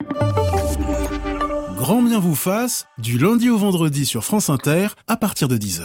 Grand bien vous fasse, du lundi au vendredi sur France Inter, à partir de 10h.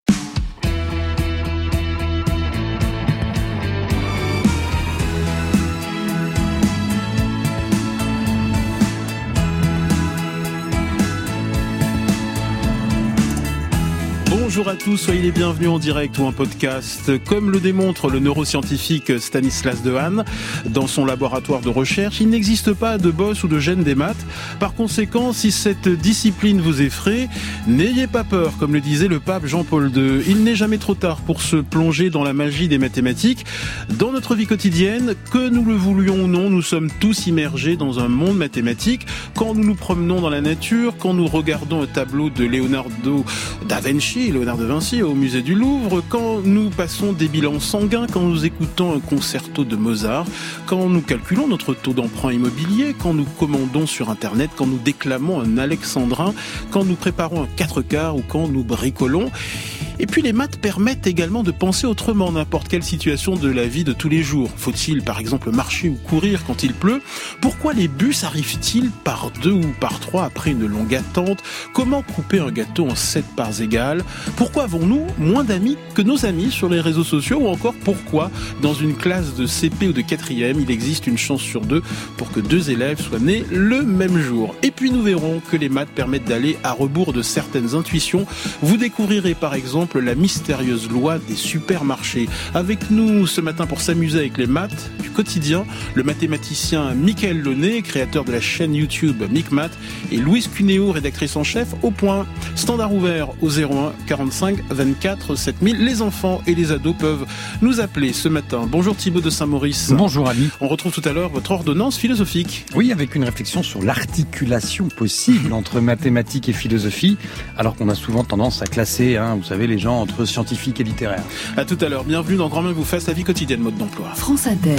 Bonjour à tous, soyez les bienvenus en direct ou en podcast. Comme le démontre le neuroscientifique Stanislas Dehaene, dans son laboratoire de recherche, il n'existe pas de boss ou de gène des maths. Par conséquent, si cette discipline vous effraie, n'ayez pas peur, comme le disait le pape Jean-Paul II. Il n'est jamais trop tard pour se plonger dans la magie des mathématiques. Dans notre vie quotidienne, que nous le voulions ou non, nous sommes tous immergés dans un monde mathématique. Quand nous nous promenons dans la nature, quand nous regardons un tableau de Leonardo da Vinci au musée du Louvre, quand nous passons des bilans sanguins, quand nous écoutons un concerto de Mozart, quand nous calculons notre taux d'emprunt immobilier, quand nous commandons sur Internet, quand nous déclamons un alexandrin, quand nous préparons un 4/4 ou quand nous bricolons. Et puis les maths permettent également de penser autrement n'importe quelle situation de la vie de tous les jours. Faut-il par exemple marcher ou courir quand il pleut ? Pourquoi les bus arrivent-ils par 2 ou par 3 après une longue attente ? Comment couper un gâteau en 7 parts égales ? Pourquoi avons-nous moins d'amis que nos amis sur les réseaux sociaux ? Ou encore pourquoi dans une classe de CP ou de 4e, il existe une chance sur 2 pour que 2 élèves soient nés le même jour ? Et puis nous verrons que les maths permettent d'aller à rebours de certaines intuitions. Vous découvrirez par exemple la mystérieuse loi des supermarchés. Avec nous ce matin pour s'amuser avec les maths du quotidien, le mathématicien Mickaël Launay, créateur de la chaîne YouTube MicMath, et Louise Cuneo, rédactrice en chef au Point. Standard ouvert au 01 45 24 7000. Les enfants et les ados peuvent nous appeler ce matin. Bonjour Thibaut de Saint-Maurice. Bonjour Ali. On retrouve tout à l'heure votre ordonnance philosophique. Oui, avec une réflexion sur l'articulation possible entre mathématiques et philosophie, alors qu'on a souvent tendance à classer, vous savez, les gens entre scientifiques et littéraires. À tout à l'heure. Bienvenue dans Grand bien vous fasse, la vie quotidienne, mode d'emploi. France Inter.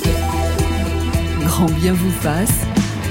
Grand bien vous fasse.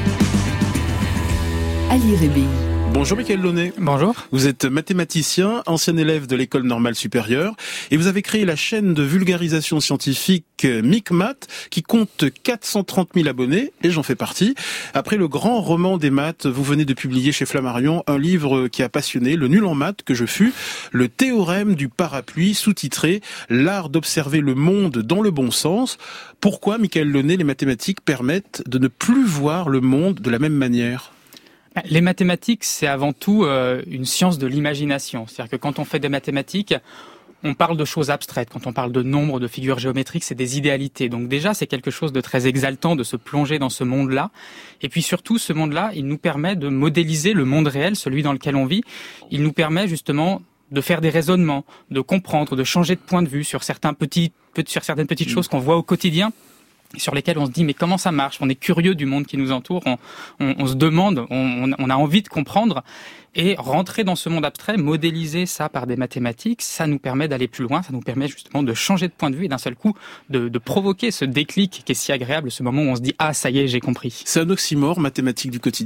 Ali Rébi. Bonjour Mickaël Launay. Bonjour. Vous êtes mathématicien, ancien élève de l'École normale supérieure, et vous avez créé la chaîne de vulgarisation scientifique MicMath, qui compte 430 000 abonnés, et j'en fais partie. Après le grand roman des maths, vous venez de publier chez Flammarion un livre qui a passionné, Le nul en maths que je fus, le théorème du parapluie, sous-titré L'art d'observer le monde dans le bon sens. Pourquoi, Mickaël Launay, les mathématiques permettent de ne plus voir le monde de la même manière ? Les mathématiques, c'est avant tout une science de l'imagination. C'est-à-dire que quand on fait des mathématiques, on parle de choses abstraites. Quand on parle de nombres, de figures géométriques, c'est des idéalités. Donc déjà, c'est quelque chose de très exaltant de se plonger dans ce monde-là. Et puis surtout, ce monde-là, il nous permet de modéliser le monde réel, celui dans lequel on vit. Il nous permet justement de faire des raisonnements, de comprendre, de changer de point de vue sur certaines petites choses qu'on voit au quotidien, sur lesquels on se dit mais comment ça marche ? On est curieux du monde qui nous entoure, on se demande, on a envie de comprendre, et rentrer dans ce monde abstrait, modéliser ça par des mathématiques, ça nous permet d'aller plus loin, ça nous permet justement de changer de point de vue et d'un seul coup de provoquer ce déclic qui est si agréable, ce moment où on se dit ah ça y est j'ai compris. C'est un oxymore, mathématiques du quotidien ?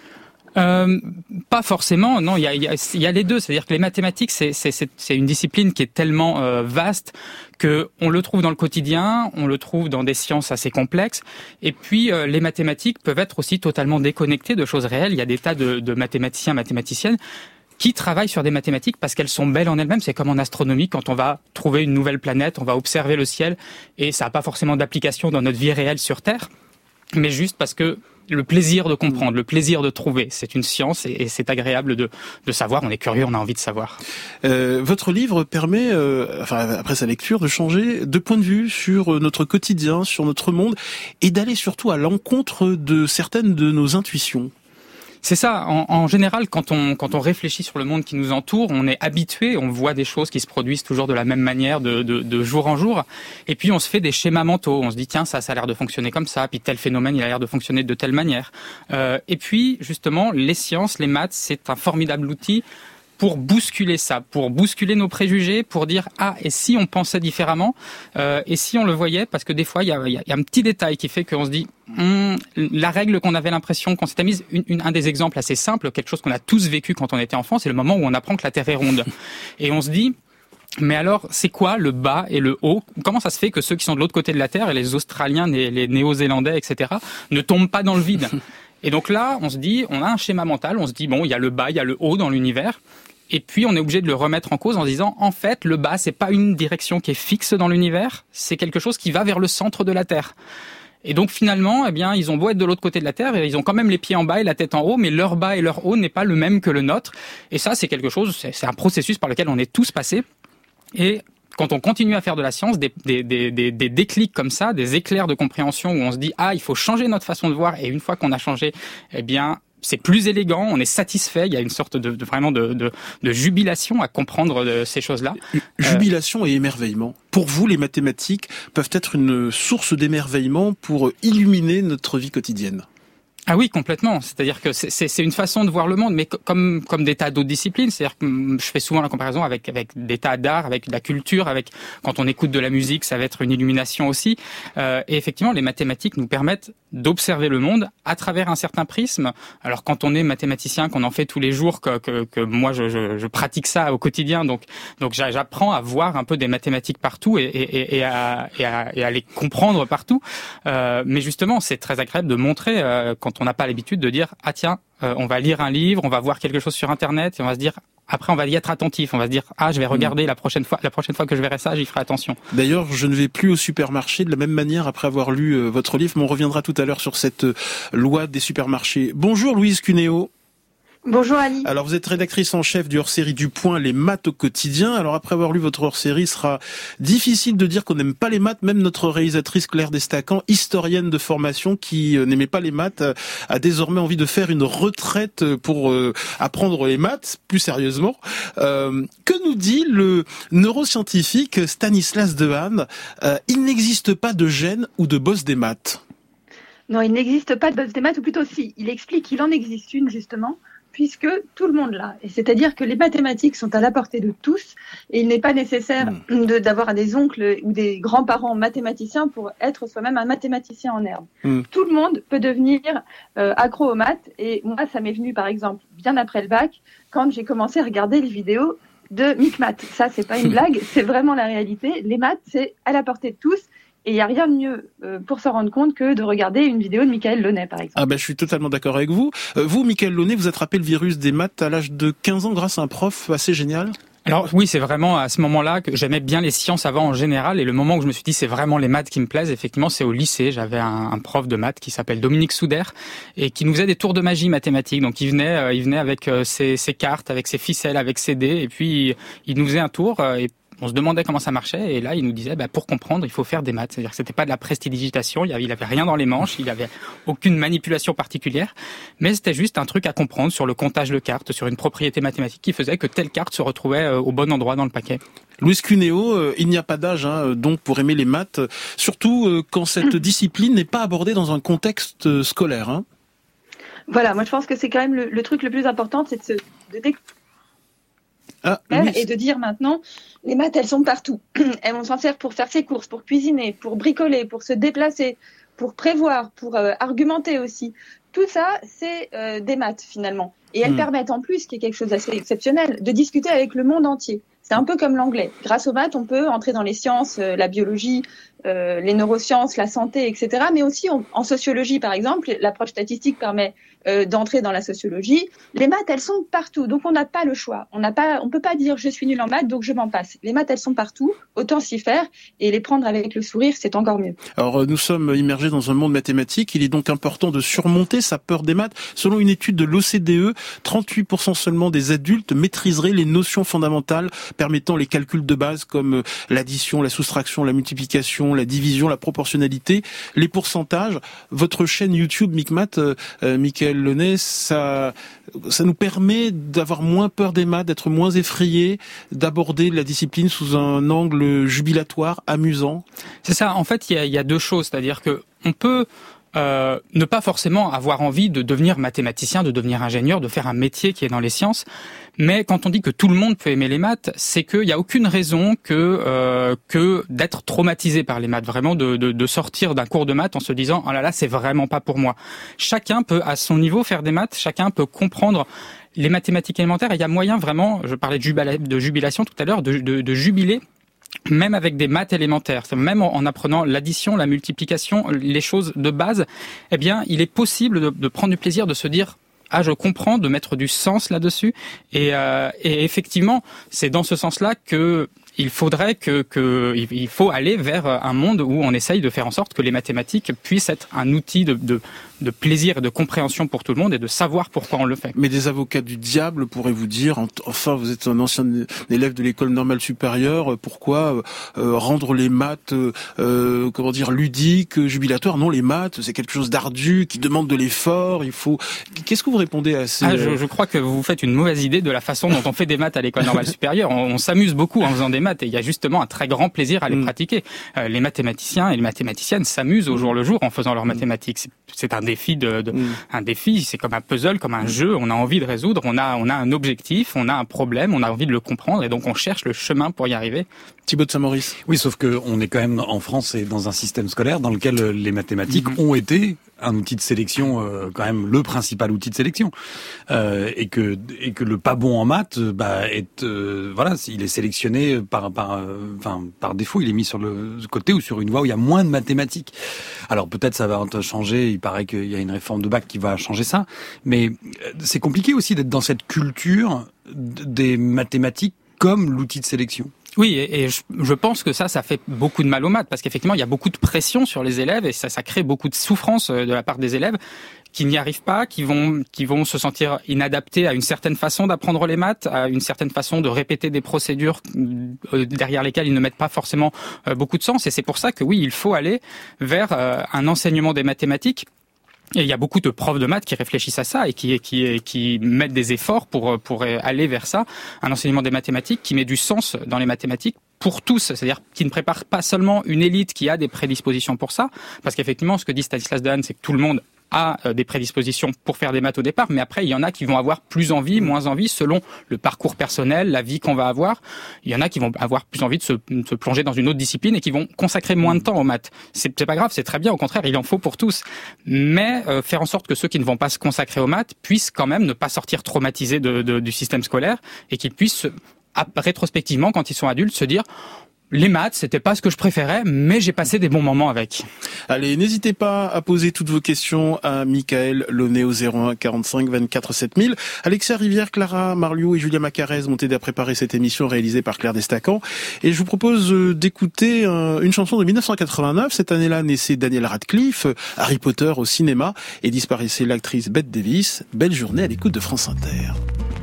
Pas forcément, non. Il y a les deux. C'est-à-dire que les mathématiques, c'est une discipline qui est tellement vaste que on le trouve dans le quotidien, on le trouve dans des sciences assez complexes. Et puis les mathématiques peuvent être aussi totalement déconnectées de choses réelles. Il y a des tas de mathématiciens, mathématiciennes qui travaillent sur des mathématiques parce qu'elles sont belles en elles-mêmes. C'est comme en astronomie, quand on va trouver une nouvelle planète, on va observer le ciel et ça n'a pas forcément d'application dans notre vie réelle sur Terre, mais juste parce que le plaisir de comprendre, le plaisir de trouver, c'est une science et c'est agréable de savoir. On est curieux, on a envie de savoir. Votre livre permet, après sa lecture, de changer de point de vue sur notre quotidien, sur notre monde, et d'aller surtout à l'encontre de certaines de nos intuitions. C'est ça. En général, quand on réfléchit sur le monde qui nous entoure, on est habitué, on voit des choses qui se produisent toujours de la même manière, de jour en jour. Et puis, on se fait des schémas mentaux. On se dit, tiens, ça a l'air de fonctionner comme ça. Puis tel phénomène, il a l'air de fonctionner de telle manière. Et puis, justement, les sciences, les maths, c'est un formidable outil pour bousculer ça, pour bousculer nos préjugés, pour dire ah et si on pensait différemment, et si on le voyait, parce que des fois il y a un petit détail qui fait qu'on se dit la règle qu'on avait l'impression qu'on s'était mise, un des exemples assez simples, quelque chose qu'on a tous vécu quand on était enfant, c'est le moment où on apprend que la Terre est ronde, et on se dit mais alors, c'est quoi le bas et le haut? Comment ça se fait que ceux qui sont de l'autre côté de la Terre, et les Australiens, les Néo-Zélandais, etc., ne tombent pas dans le vide? Et donc là, on se dit, on a un schéma mental, on se dit, bon, il y a le bas, il y a le haut dans l'univers. Et puis, on est obligé de le remettre en cause en se disant, en fait, le bas, c'est pas une direction qui est fixe dans l'univers, c'est quelque chose qui va vers le centre de la Terre. Et donc, finalement, eh bien, ils ont beau être de l'autre côté de la Terre, ils ont quand même les pieds en bas et la tête en haut, mais leur bas et leur haut n'est pas le même que le nôtre. Et ça, c'est quelque chose, c'est un processus par lequel on est tous passés. Et quand on continue à faire de la science, des déclics comme ça, des éclairs de compréhension où on se dit, ah, il faut changer notre façon de voir, et une fois qu'on a changé, eh bien, c'est plus élégant, on est satisfait, il y a une sorte de jubilation à comprendre ces choses-là. Jubilation et émerveillement. Pour vous, les mathématiques peuvent être une source d'émerveillement pour illuminer notre vie quotidienne. Ah oui, complètement. C'est-à-dire que c'est une façon de voir le monde, mais comme des tas d'autres disciplines. C'est-à-dire que je fais souvent la comparaison avec des tas d'art, avec de la culture, avec quand on écoute de la musique, ça va être une illumination aussi. Et effectivement, les mathématiques nous permettent d'observer le monde à travers un certain prisme. Alors quand on est mathématicien, qu'on en fait tous les jours, que moi je pratique ça au quotidien, donc j'apprends à voir un peu des mathématiques partout et à les comprendre partout. Mais justement, c'est très agréable de montrer quand on n'a pas l'habitude de dire ah tiens, on va lire un livre, on va voir quelque chose sur internet et on va se dire après on va y être attentif, on va se dire ah je vais regarder la prochaine fois que je verrai ça, j'y ferai attention. D'ailleurs, je ne vais plus au supermarché de la même manière après avoir lu votre livre, mais on reviendra tout à l'heure sur cette loi des supermarchés. Bonjour Louise Cuneo. Bonjour Ali. Alors vous êtes rédactrice en chef du hors-série du Point, les maths au quotidien. Alors après avoir lu votre hors-série, il sera difficile de dire qu'on n'aime pas les maths. Même notre réalisatrice Claire Destacan, historienne de formation qui n'aimait pas les maths, a désormais envie de faire une retraite pour apprendre les maths plus sérieusement. Que nous dit le neuroscientifique Stanislas Dehaene? Il n'existe pas de gène ou de boss des maths. Non, il n'existe pas de boss des maths, ou plutôt si. Il explique qu'il en existe une justement, puisque tout le monde l'a. Et c'est-à-dire que les mathématiques sont à la portée de tous et il n'est pas nécessaire d'avoir des oncles ou des grands-parents mathématiciens pour être soi-même un mathématicien en herbe. Tout le monde peut devenir accro aux maths et moi, ça m'est venu par exemple bien après le bac quand j'ai commencé à regarder les vidéos de Micmath. Ça, c'est pas une blague, c'est vraiment la réalité. Les maths, c'est à la portée de tous. Et il n'y a rien de mieux pour s'en rendre compte que de regarder une vidéo de Michael Launay, par exemple. Ah ben, je suis totalement d'accord avec vous. Vous, Michael Launay, vous attrapez le virus des maths à l'âge de 15 ans grâce à un prof assez génial. Alors oui, c'est vraiment à ce moment-là que j'aimais bien les sciences avant en général. Et le moment où je me suis dit c'est vraiment les maths qui me plaisent, effectivement, c'est au lycée. J'avais un prof de maths qui s'appelle Dominique Souder et qui nous faisait des tours de magie mathématiques. Donc il venait avec ses cartes, avec ses ficelles, avec ses dés. Et puis il nous faisait un tour et on se demandait comment ça marchait et là il nous disait pour comprendre il faut faire des maths, c'est-à-dire que c'était pas de la prestidigitation, il avait rien dans les manches, il avait aucune manipulation particulière, mais c'était juste un truc à comprendre sur le comptage de cartes, sur une propriété mathématique qui faisait que telle carte se retrouvait au bon endroit dans le paquet. Louise Cuneo, il n'y a pas d'âge donc pour aimer les maths, surtout quand cette discipline n'est pas abordée dans un contexte scolaire. Voilà, moi je pense que c'est quand même le truc le plus important, c'est et de dire maintenant, les maths, elles sont partout. On s'en sert pour faire ses courses, pour cuisiner, pour bricoler, pour se déplacer, pour prévoir, pour argumenter aussi. Tout ça, c'est des maths finalement. Et elles permettent en plus, qui est quelque chose d'assez exceptionnel, de discuter avec le monde entier. C'est un peu comme l'anglais. Grâce aux maths, on peut entrer dans les sciences, la biologie, les neurosciences, la santé, etc. Mais aussi en sociologie, par exemple, l'approche statistique permet d'entrer dans la sociologie. Les maths, elles sont partout, donc on n'a pas le choix. On peut pas dire je suis nul en maths, donc je m'en passe. Les maths, elles sont partout, autant s'y faire et les prendre avec le sourire, c'est encore mieux. Alors nous sommes immergés dans un monde mathématique. Il est donc important de surmonter sa peur des maths. Selon une étude de l'OCDE, 38% seulement des adultes maîtriseraient les notions fondamentales permettant les calculs de base comme l'addition, la soustraction, la multiplication, la division, la proportionnalité. Les pourcentages, votre chaîne YouTube Micmath, Michael Launay, ça nous permet d'avoir moins peur des maths, d'être moins effrayé, d'aborder la discipline sous un angle jubilatoire, amusant. C'est ça, en fait, il y a deux choses, c'est-à-dire que on peut ne pas forcément avoir envie de devenir mathématicien, de devenir ingénieur, de faire un métier qui est dans les sciences. Mais quand on dit que tout le monde peut aimer les maths, c'est qu'il n'y a aucune raison que d'être traumatisé par les maths, vraiment de sortir d'un cours de maths en se disant oh là là c'est vraiment pas pour moi. Chacun peut à son niveau faire des maths, chacun peut comprendre les mathématiques élémentaires et il y a moyen vraiment, je parlais de jubilation tout à l'heure, de jubiler même avec des maths élémentaires, même en apprenant l'addition, la multiplication, les choses de base, eh bien, il est possible de prendre du plaisir, de se dire je comprends, de mettre du sens là-dessus. Et effectivement, c'est dans ce sens-là que il faudrait il faut aller vers un monde où on essaye de faire en sorte que les mathématiques puissent être un outil de plaisir et de compréhension pour tout le monde et de savoir pourquoi on le fait. Mais des avocats du diable pourraient vous dire, enfin vous êtes un ancien élève de l'école normale supérieure, pourquoi rendre les maths ludiques, jubilatoires? Non, les maths c'est quelque chose d'ardu, qui demande de l'effort, il faut... Qu'est-ce que vous répondez à ces... Je crois que vous faites une mauvaise idée de la façon dont on fait des maths à l'école normale supérieure. On s'amuse beaucoup en faisant des maths et il y a justement un très grand plaisir à les pratiquer. Les mathématiciens et les mathématiciennes s'amusent au jour le jour en faisant leurs mathématiques. C'est un défi un défi, c'est comme un puzzle, comme un jeu, on a envie de résoudre, on a un objectif, on a un problème, on a envie de le comprendre et donc on cherche le chemin pour y arriver. Thibaut de Saint-Maurice. Oui, sauf que on est quand même en France et dans un système scolaire dans lequel les mathématiques ont été un outil de sélection, quand même le principal outil de sélection, et que le pas bon en maths, il est sélectionné par défaut, il est mis sur le côté ou sur une voie où il y a moins de mathématiques. Alors peut-être ça va changer, il paraît qu'il y a une réforme de bac qui va changer ça, mais c'est compliqué aussi d'être dans cette culture des mathématiques comme l'outil de sélection. Oui, et je pense que ça fait beaucoup de mal aux maths, parce qu'effectivement, il y a beaucoup de pression sur les élèves, et ça crée beaucoup de souffrance de la part des élèves qui n'y arrivent pas, qui vont se sentir inadaptés à une certaine façon d'apprendre les maths, à une certaine façon de répéter des procédures derrière lesquelles ils ne mettent pas forcément beaucoup de sens. Et c'est pour ça que oui, il faut aller vers un enseignement des mathématiques. Et il y a beaucoup de profs de maths qui réfléchissent à ça et qui mettent des efforts pour aller vers ça. Un enseignement des mathématiques qui met du sens dans les mathématiques pour tous, c'est-à-dire qui ne prépare pas seulement une élite qui a des prédispositions pour ça, parce qu'effectivement, ce que dit Stanislas Dehaene, c'est que tout le monde a des prédispositions pour faire des maths au départ, mais après, il y en a qui vont avoir plus envie, moins envie, selon le parcours personnel, la vie qu'on va avoir. Il y en a qui vont avoir plus envie de se plonger dans une autre discipline et qui vont consacrer moins de temps aux maths. C'est pas grave, c'est très bien, au contraire, il en faut pour tous. Mais faire en sorte que ceux qui ne vont pas se consacrer aux maths puissent quand même ne pas sortir traumatisés du système scolaire et qu'ils puissent, rétrospectivement, quand ils sont adultes, se dire... Les maths, c'était pas ce que je préférais, mais j'ai passé des bons moments avec. Allez, n'hésitez pas à poser toutes vos questions à Michael Launay au 01 45 24 7000. Alexia Rivière, Clara Marliou et Julia Macarez m'ont aidé à préparer cette émission réalisée par Claire Destacan. Et je vous propose d'écouter une chanson de 1989. Cette année-là naissait Daniel Radcliffe, Harry Potter au cinéma, et disparaissait l'actrice Bette Davis. Belle journée à l'écoute de France Inter.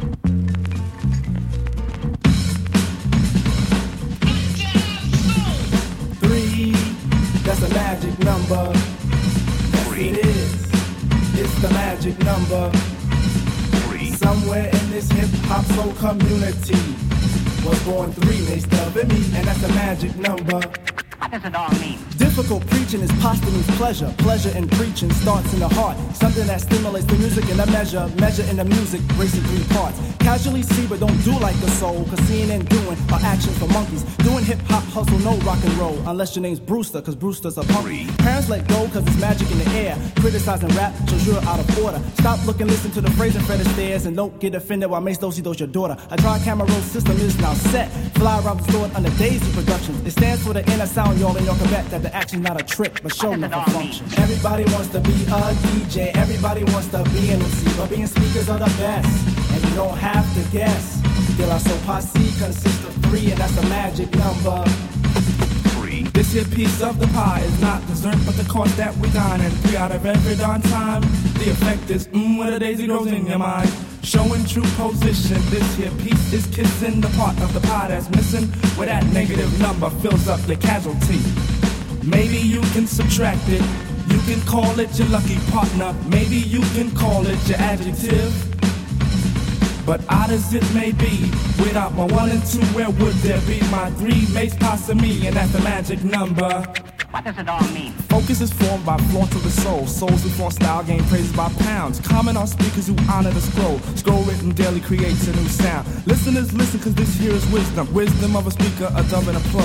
That's a magic number. Yes, it is. It's the magic number. Somewhere in this hip-hop soul community was born 3 mixed up in me, and that's a magic number. What does it all mean? Difficult preaching is posthumous pleasure. Pleasure in preaching starts in the heart. Something that stimulates the music in a measure. Measure in the music, racing 3 parts. Casually see but don't do like the soul. Cause seeing and doing are actions for monkeys. Doing hip-hop hustle, no rock and roll. Unless your name's Brewster, cause Brewster's a punk. Parents let go cause it's magic in the air. Criticizing rap shows you're out of order. Stop looking, listen to the phrase in front of stairs. And don't get offended while Mace Dosey does your daughter. A tri-camera roll system is now set. Fly around the store under Daisy Productions. It stands for the inner sound, y'all, and y'all can bet that the action's not a trick, but show me for function. Everybody wants to be a DJ, everybody wants to be an MC, but being speakers are the best, and you don't have to guess. De La Soul Posse consists of 3, and that's a magic number. 3. This here piece of the pie is not dessert, but the course that we dine, and 3 out of every darn time, the effect is when a daisy grows in your mind. Showing true position, this here piece is kissing the part of the pie that's missing, where that negative number fills up the casualty. Maybe you can subtract it, you can call it your lucky partner, maybe you can call it your adjective. But odd as it may be, without my 1 and 2, where would there be my 3 mates passing me, and that's the magic number. What does it all mean? Focus is formed by flaunt of the soul. Souls who flaunt style gain praises by pounds. Comment on speakers who honor the scroll. Scroll written daily creates a new sound. Listeners listen cause this here is wisdom. Wisdom of a speaker, a dove and a plug.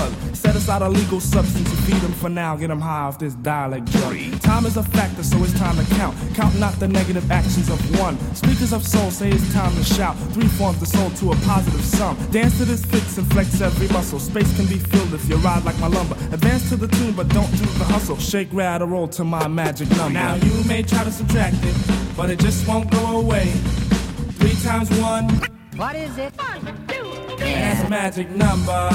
Set aside a legal substance to feed them for now. Get them high off this dialect drug. Time is a factor, so it's time to count. Count not the negative actions of one. Speakers of soul say it's time to shout. Three forms the soul to a positive sum. Dance to this fix and flex every muscle. Space can be filled if you ride like my lumber. Advance to the tune, but don't do the hustle. Shake, rattle, roll to my magic number. Now you may try to subtract it, but it just won't go away. 3 times 1. What is it? 1, 2, 3. That's a magic number.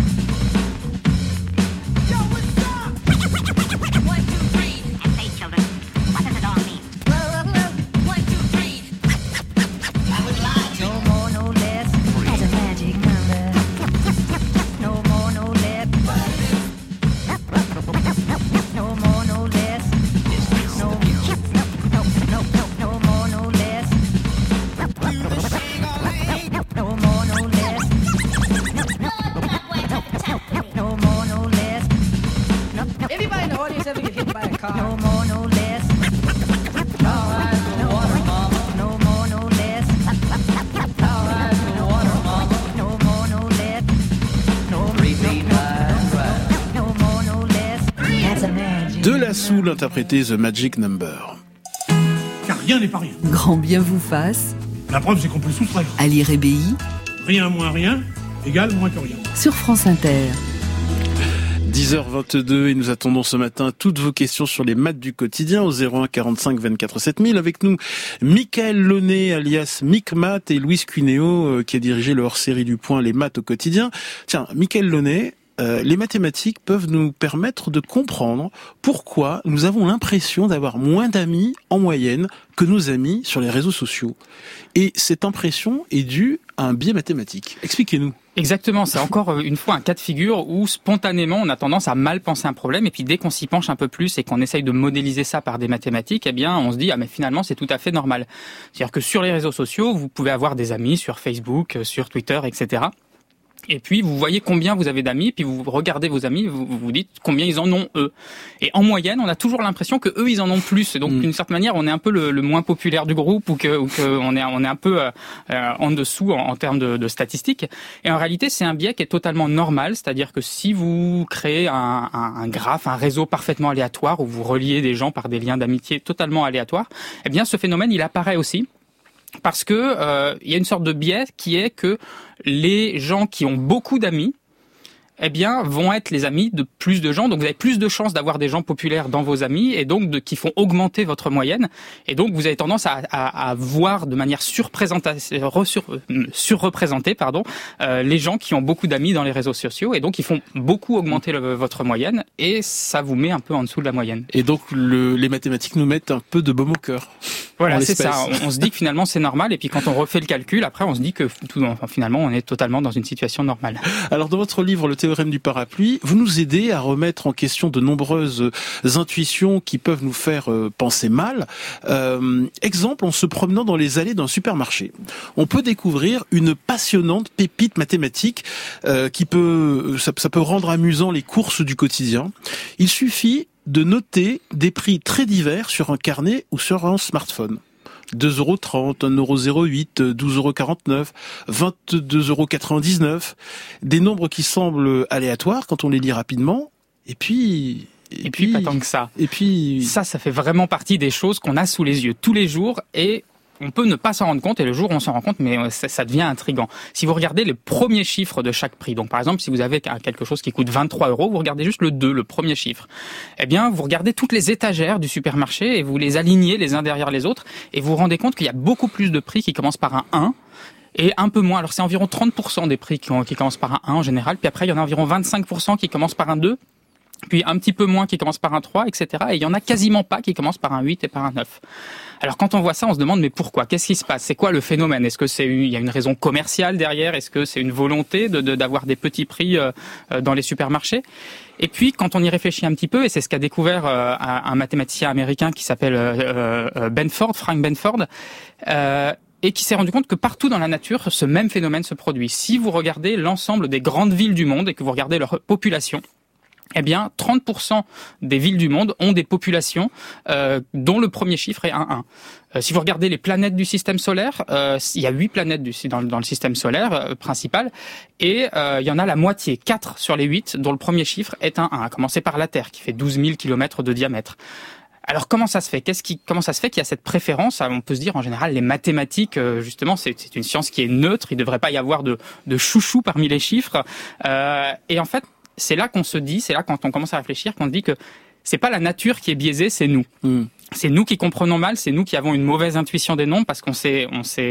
Yo, what's up? 1, 2, 3. And say, children, what does it all mean? 1, 2, 3. I would lie. No more, no less. That's a magic number. No more, no less. No more, no less. No more, no less. No more, no less. No more, no less. Anybody in the audience ever get hit by a car? No more, no less. All right, no water, mama. No more, no less. All right, no water, mama. No more, no less. No more, no less. That's a magic. De La Soul interprété The Magic Number. Car rien n'est pas rien. Grand bien vous fasse. La preuve, c'est qu'on peut soustraire. Ali Rébéi Rien moins rien égale moins que rien. sur France Inter. 10h22 et nous attendons ce matin toutes vos questions sur les maths du quotidien au 01 45 24 7000. Avec nous, Mickaël Launay alias Micmat et Louise Cuneo qui a dirigé le hors-série du Point Les maths au quotidien. Tiens, Mickaël Launay, les mathématiques peuvent nous permettre de comprendre pourquoi nous avons l'impression d'avoir moins d'amis en moyenne que nos amis sur les réseaux sociaux. Et cette impression est due à un biais mathématique. Expliquez-nous. Exactement, c'est encore une fois un cas de figure où spontanément on a tendance à mal penser un problème et puis dès qu'on s'y penche un peu plus et qu'on essaye de modéliser ça par des mathématiques, eh bien on se dit ah mais finalement c'est tout à fait normal. C'est-à-dire que sur les réseaux sociaux, vous pouvez avoir des amis sur Facebook, sur Twitter, etc. Et puis vous voyez combien vous avez d'amis, puis vous regardez vos amis, vous vous dites combien ils en ont eux. Et en moyenne, on a toujours l'impression que eux ils en ont plus. Et donc d'une certaine manière, on est un peu le moins populaire du groupe ou que on est un peu en dessous en termes de statistiques. Et en réalité, c'est un biais qui est totalement normal, c'est-à-dire que si vous créez un graphe, un réseau parfaitement aléatoire où vous reliez des gens par des liens d'amitié totalement aléatoires, eh bien ce phénomène il apparaît aussi. Parce que il y a une sorte de biais qui est que les gens qui ont beaucoup d'amis, eh bien, vont être les amis de plus de gens. Donc, vous avez plus de chances d'avoir des gens populaires dans vos amis et donc qui font augmenter votre moyenne. Et donc, vous avez tendance à voir de manière surreprésentée, les gens qui ont beaucoup d'amis dans les réseaux sociaux. Et donc, ils font beaucoup augmenter votre moyenne et ça vous met un peu en dessous de la moyenne. Et donc, les mathématiques nous mettent un peu de baume au cœur. Voilà, c'est ça. On se dit que finalement, c'est normal. Et puis, quand on refait le calcul, après, on se dit que finalement, on est totalement dans une situation normale. Alors, dans votre livre, Le théorème du parapluie, vous nous aidez à remettre en question de nombreuses intuitions qui peuvent nous faire penser mal. Exemple, en se promenant dans les allées d'un supermarché, on peut découvrir une passionnante pépite mathématique qui peut rendre amusant les courses du quotidien. Il suffit de noter des prix très divers sur un carnet ou sur un smartphone. 2,30 €, 1,08 €, 12,49 €, 22,99 €. Des nombres qui semblent aléatoires quand on les lit rapidement. Et puis pas tant que ça. Et puis ça fait vraiment partie des choses qu'on a sous les yeux tous les jours et on peut ne pas s'en rendre compte et le jour où on s'en rend compte, mais ça devient intriguant. Si vous regardez les premiers chiffres de chaque prix, donc par exemple si vous avez quelque chose qui coûte 23 €, vous regardez juste le 2, le premier chiffre. Eh bien, vous regardez toutes les étagères du supermarché et vous les alignez les uns derrière les autres et vous vous rendez compte qu'il y a beaucoup plus de prix qui commencent par un 1 et un peu moins. Alors c'est environ 30% des prix qui commencent par un 1 en général, puis après il y en a environ 25% qui commencent par un 2. Puis un petit peu moins qui commence par un 3, etc. Et il y en a quasiment pas qui commencent par un 8 et par un 9. Alors quand on voit ça, on se demande mais pourquoi ? Qu'est-ce qui se passe ? C'est quoi le phénomène ? Est-ce que il y a une raison commerciale derrière ? Est-ce que c'est une volonté d'avoir des petits prix dans les supermarchés ? Et puis quand on y réfléchit un petit peu, et c'est ce qu'a découvert un mathématicien américain qui s'appelle Frank Benford, et qui s'est rendu compte que partout dans la nature, ce même phénomène se produit. Si vous regardez l'ensemble des grandes villes du monde et que vous regardez leur population, eh bien, 30% des villes du monde ont des populations dont le premier chiffre est 1,1. Si vous regardez les planètes du système solaire, il y a 8 planètes dans le système solaire principal, et il y en a la moitié, 4 sur les 8, dont le premier chiffre est 1,1, à commencer par la Terre, qui fait 12 000 km de diamètre. Alors comment ça se fait comment ça se fait qu'il y a cette préférence? On peut se dire en général les mathématiques, justement, c'est une science qui est neutre, il ne devrait pas y avoir de chouchou parmi les chiffres, et en fait, c'est là qu'on se dit, c'est là quand on commence à réfléchir, qu'on se dit que c'est pas la nature qui est biaisée, c'est nous. C'est nous qui comprenons mal, c'est nous qui avons une mauvaise intuition des nombres parce qu'on s'est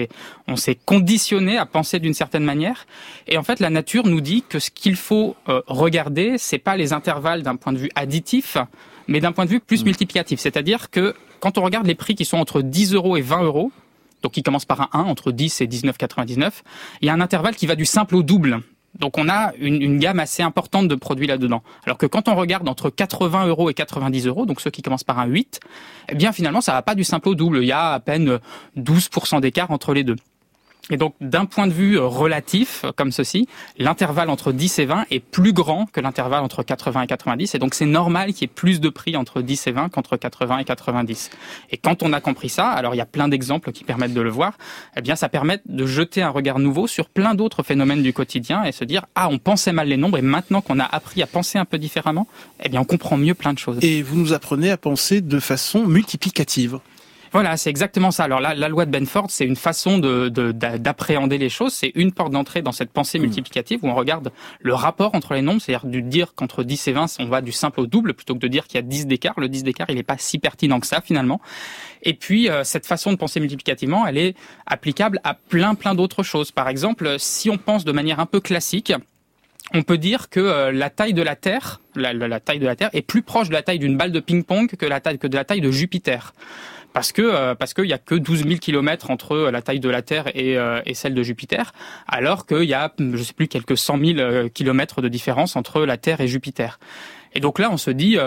conditionné à penser d'une certaine manière. Et en fait, la nature nous dit que ce qu'il faut regarder, c'est pas les intervalles d'un point de vue additif, mais d'un point de vue plus multiplicatif. C'est-à-dire que quand on regarde les prix qui sont entre 10 € et 20 €, donc qui commencent par un 1, entre 10 et 19,99, il y a un intervalle qui va du simple au double. Donc on a une gamme assez importante de produits là-dedans. Alors que quand on regarde entre 80 € et 90 €, donc ceux qui commencent par un 8, eh bien finalement ça va pas du simple au double. Il y a à peine 12% d'écart entre les deux. Et donc, d'un point de vue relatif, comme ceci, l'intervalle entre 10 et 20 est plus grand que l'intervalle entre 80 et 90. Et donc, c'est normal qu'il y ait plus de prix entre 10 et 20 qu'entre 80 et 90. Et quand on a compris ça, alors il y a plein d'exemples qui permettent de le voir, eh bien, ça permet de jeter un regard nouveau sur plein d'autres phénomènes du quotidien et se dire, on pensait mal les nombres et maintenant qu'on a appris à penser un peu différemment, eh bien, on comprend mieux plein de choses. Et vous nous apprenez à penser de façon multiplicative. Voilà, c'est exactement ça. Alors la loi de Benford, c'est une façon d'appréhender les choses. C'est une porte d'entrée dans cette pensée multiplicative où on regarde le rapport entre les nombres, c'est-à-dire de dire qu'entre 10 et 20, on va du simple au double plutôt que de dire qu'il y a 10 d'écart. Le 10 d'écart, il n'est pas si pertinent que ça finalement. Et puis cette façon de penser multiplicativement, elle est applicable à plein d'autres choses. Par exemple, si on pense de manière un peu classique, on peut dire que la taille de la Terre, la taille de la Terre est plus proche de la taille d'une balle de ping-pong que de la taille de Jupiter. Parce qu'il y a que 12 000 kilomètres entre la taille de la Terre et celle de Jupiter, alors qu'il y a, je sais plus, quelques 100 000 kilomètres de différence entre la Terre et Jupiter. Et donc là, on se dit,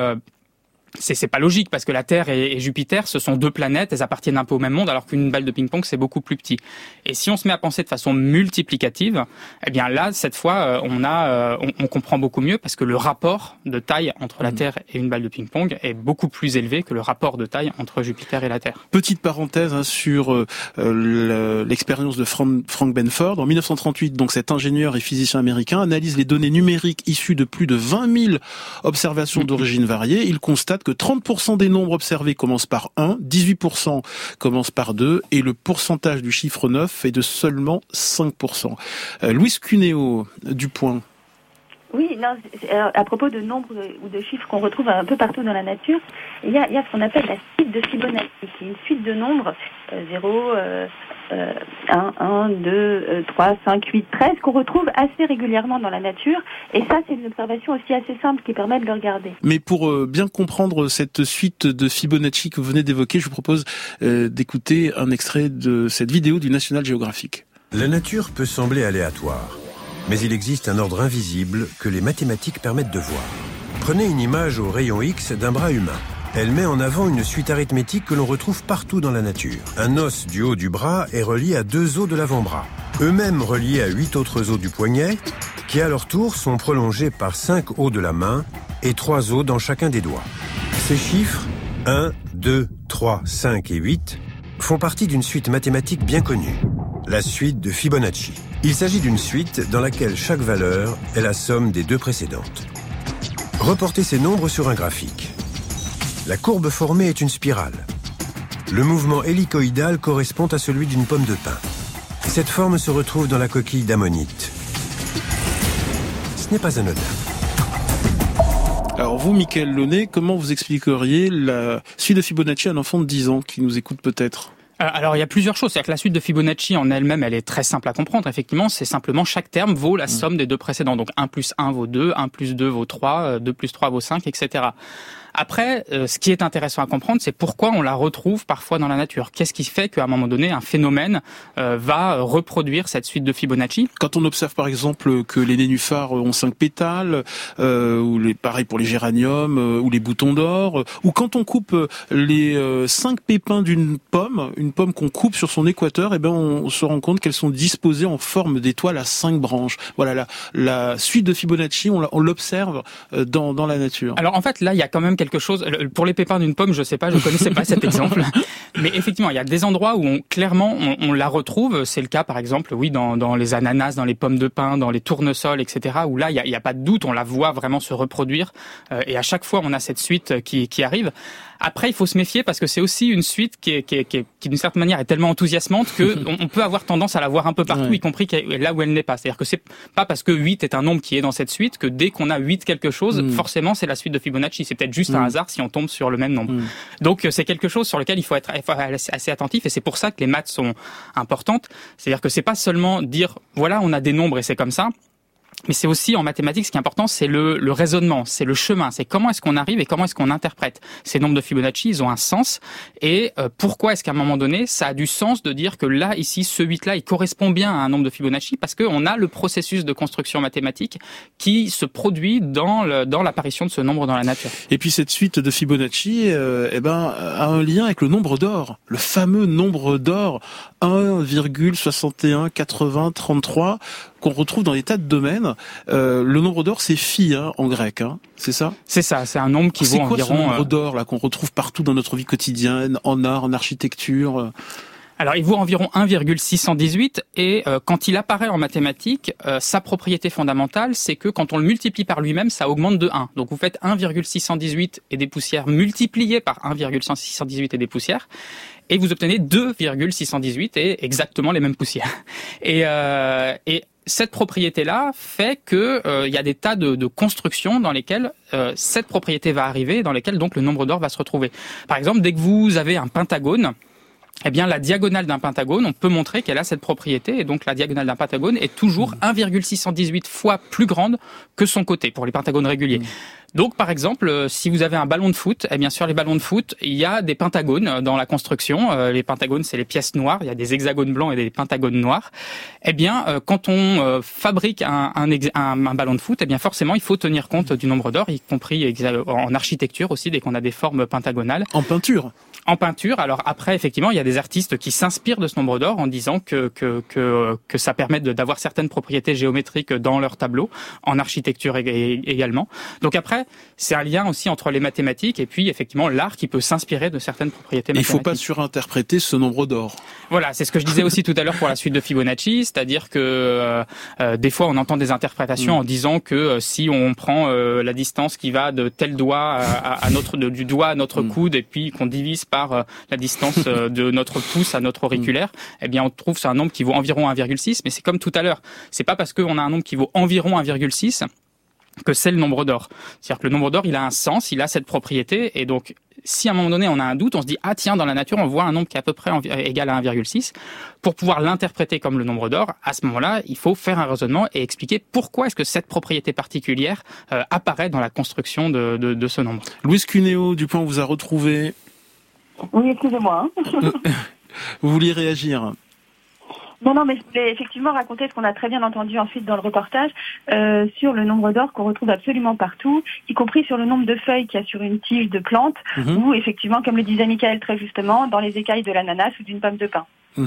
c'est pas logique parce que la Terre et Jupiter, ce sont deux planètes, elles appartiennent un peu au même monde, alors qu'une balle de ping-pong, c'est beaucoup plus petit. Et si on se met à penser de façon multiplicative, eh bien là, cette fois, on comprend beaucoup mieux parce que le rapport de taille entre la Terre et une balle de ping-pong est beaucoup plus élevé que le rapport de taille entre Jupiter et la Terre. Petite parenthèse sur l'expérience de Frank Benford. En 1938, donc cet ingénieur et physicien américain analyse les données numériques issues de plus de 20 000 observations d'origine variée. Il constate que 30% des nombres observés commencent par 1, 18% commencent par 2 et le pourcentage du chiffre 9 est de seulement 5%. Louise Cuneo, du Point. Oui, non, à propos de nombres ou de chiffres qu'on retrouve un peu partout dans la nature, il y a ce qu'on appelle la suite de Fibonacci, qui est une suite de nombres 0, 1, 2, 3, 5, 8, 13, qu'on retrouve assez régulièrement dans la nature. Et ça, c'est une observation aussi assez simple qui permet de le regarder. Mais pour bien comprendre cette suite de Fibonacci que vous venez d'évoquer, je vous propose d'écouter un extrait de cette vidéo du National Geographic. La nature peut sembler aléatoire, mais il existe un ordre invisible que les mathématiques permettent de voir. Prenez une image au rayon X d'un bras humain. Elle met en avant une suite arithmétique que l'on retrouve partout dans la nature. Un os du haut du bras est relié à 2 os de l'avant-bras, eux-mêmes reliés à 8 autres os du poignet, qui à leur tour sont prolongés par 5 os de la main et 3 os dans chacun des doigts. Ces chiffres, 1, 2, 3, 5 et 8, font partie d'une suite mathématique bien connue, la suite de Fibonacci. Il s'agit d'une suite dans laquelle chaque valeur est la somme des deux précédentes. Reportez ces nombres sur un graphique. La courbe formée est une spirale. Le mouvement hélicoïdal correspond à celui d'une pomme de pin. Cette forme se retrouve dans la coquille d'ammonite. Ce n'est pas anodin. Alors vous, Mickaël Launay, comment vous expliqueriez la suite de Fibonacci à un enfant de 10 ans qui nous écoute peut-être ? Alors il y a plusieurs choses, c'est-à-dire que la suite de Fibonacci en elle-même, elle est très simple à comprendre. Effectivement, c'est simplement chaque terme vaut la somme des deux précédents. Donc 1 plus 1 vaut 2, 1 plus 2 vaut 3, 2 plus 3 vaut 5, etc. Après, ce qui est intéressant à comprendre, c'est pourquoi on la retrouve parfois dans la nature. Qu'est-ce qui fait qu'à un moment donné, un phénomène va reproduire cette suite de Fibonacci? Quand on observe par exemple que les nénuphars ont 5 pétales, ou pareil pour les géraniums, ou les boutons d'or, ou quand on coupe les 5 pépins d'une pomme, une pomme qu'on coupe sur son équateur, on se rend compte qu'elles sont disposées en forme d'étoile à 5 branches. Voilà, la suite de Fibonacci, on l'observe dans la nature. Alors en fait, là, il y a quand même quelque chose. Pour les pépins d'une pomme, je sais pas, je connaissais pas cet exemple. Mais effectivement, il y a des endroits où on la retrouve. C'est le cas, par exemple, oui, dans les ananas, dans les pommes de pin, dans les tournesols, etc. Où là, il y a pas de doute, on la voit vraiment se reproduire. Et à chaque fois, on a cette suite qui arrive. Après, il faut se méfier parce que c'est aussi une suite qui d'une certaine manière est tellement enthousiasmante que on peut avoir tendance à la voir un peu partout, y compris là où elle n'est pas. C'est-à-dire que c'est pas parce que 8 est un nombre qui est dans cette suite que dès qu'on a 8 quelque chose, forcément c'est la suite de Fibonacci. C'est peut-être juste un hasard si on tombe sur le même nombre. Donc c'est quelque chose sur lequel il faut être assez attentif et c'est pour ça que les maths sont importantes. C'est-à-dire que c'est pas seulement dire voilà, on a des nombres et c'est comme ça. Mais c'est aussi en mathématiques, ce qui est important, c'est le raisonnement, c'est le chemin, c'est comment est-ce qu'on arrive et comment est-ce qu'on interprète. Ces nombres de Fibonacci, ils ont un sens. Et pourquoi est-ce qu'à un moment donné, ça a du sens de dire que là, ici, ce 8-là, il correspond bien à un nombre de Fibonacci parce qu'on a le processus de construction mathématique qui se produit dans l'apparition de ce nombre dans la nature. Et puis cette suite de Fibonacci, a un lien avec le nombre d'or, le fameux nombre d'or 1,618033 qu'on retrouve dans des tas de domaines. Le nombre d'or, c'est phi en grec, c'est ça? C'est ça, c'est un nombre qui vaut environ... C'est quoi ce nombre d'or là qu'on retrouve partout dans notre vie quotidienne, en art, en architecture? Alors, il vaut environ 1,618 et quand il apparaît en mathématiques, sa propriété fondamentale, c'est que quand on le multiplie par lui-même, ça augmente de 1. Donc, vous faites 1,618 et des poussières multiplié par 1,618 et des poussières. Et vous obtenez 2,618 et exactement les mêmes poussières. Et cette propriété-là fait que il y a des tas de constructions dans lesquelles cette propriété va arriver, dans lesquelles donc le nombre d'or va se retrouver. Par exemple, dès que vous avez un pentagone, eh bien, la diagonale d'un pentagone, on peut montrer qu'elle a cette propriété, et donc la diagonale d'un pentagone est toujours 1,618 fois plus grande que son côté pour les pentagones réguliers. Donc, par exemple, si vous avez un ballon de foot, eh bien sur les ballons de foot, il y a des pentagones dans la construction. Les pentagones, c'est les pièces noires. Il y a des hexagones blancs et des pentagones noirs. Eh bien, quand on fabrique un ballon de foot, eh bien forcément, il faut tenir compte du nombre d'or, y compris en architecture aussi, dès qu'on a des formes pentagonales. En peinture. En peinture. Alors après, effectivement, il y a des artistes qui s'inspirent de ce nombre d'or en disant que ça permet d'avoir certaines propriétés géométriques dans leur tableau, en architecture également. Donc après, c'est un lien aussi entre les mathématiques et puis effectivement l'art qui peut s'inspirer de certaines propriétés mathématiques. Il ne faut pas surinterpréter ce nombre d'or. Voilà, c'est ce que je disais aussi tout à l'heure pour la suite de Fibonacci, c'est-à-dire que des fois on entend des interprétations en disant que si on prend la distance qui va de tel doigt du doigt à notre coude et puis qu'on divise par la distance de notre pouce à notre auriculaire, eh bien on trouve c'est un nombre qui vaut environ 1,6, mais c'est comme tout à l'heure. C'est pas parce qu'on a un nombre qui vaut environ 1,6 que c'est le nombre d'or. C'est-à-dire que le nombre d'or, il a un sens, il a cette propriété, et donc si à un moment donné on a un doute, on se dit ah tiens, dans la nature on voit un nombre qui est à peu près égal à 1,6. Pour pouvoir l'interpréter comme le nombre d'or, à ce moment-là, il faut faire un raisonnement et expliquer pourquoi est-ce que cette propriété particulière apparaît dans la construction de ce nombre. Louise Cuneo, Dupont vous a retrouvé. Oui, excusez-moi. Vous vouliez réagir? Non, mais je voulais effectivement raconter ce qu'on a très bien entendu ensuite dans le reportage sur le nombre d'or qu'on retrouve absolument partout, y compris sur le nombre de feuilles qu'il y a sur une tige de plante, ou effectivement, comme le disait Michael très justement, dans les écailles de l'ananas ou d'une pomme de pin.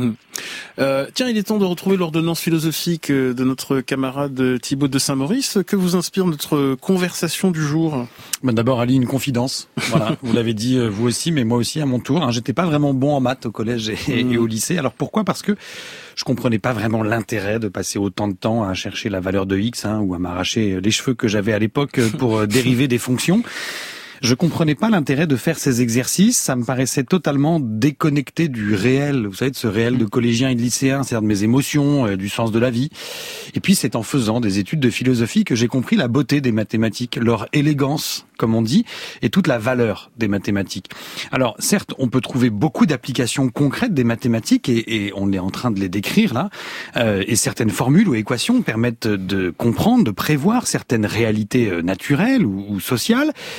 Tiens, il est temps de retrouver l'ordonnance philosophique de notre camarade Thibaut de Saint-Maurice. Que vous inspire notre conversation du jour? D'abord, Ali, une confidence. Voilà, vous l'avez dit vous aussi, mais moi aussi à mon tour. J'étais pas vraiment bon en maths au collège et au lycée. Alors pourquoi? Parce que je comprenais pas vraiment l'intérêt de passer autant de temps à chercher la valeur de X ou à m'arracher les cheveux que j'avais à l'époque pour dériver des fonctions. Je comprenais pas l'intérêt de faire ces exercices, ça me paraissait totalement déconnecté du réel, vous savez, de ce réel de collégien et de lycéen, c'est-à-dire de mes émotions, du sens de la vie. Et puis c'est en faisant des études de philosophie que j'ai compris la beauté des mathématiques, leur élégance, comme on dit, et toute la valeur des mathématiques. Alors certes, on peut trouver beaucoup d'applications concrètes des mathématiques, et on est en train de les décrire là, et certaines formules ou équations permettent de comprendre, de prévoir certaines réalités naturelles ou sociales, et donc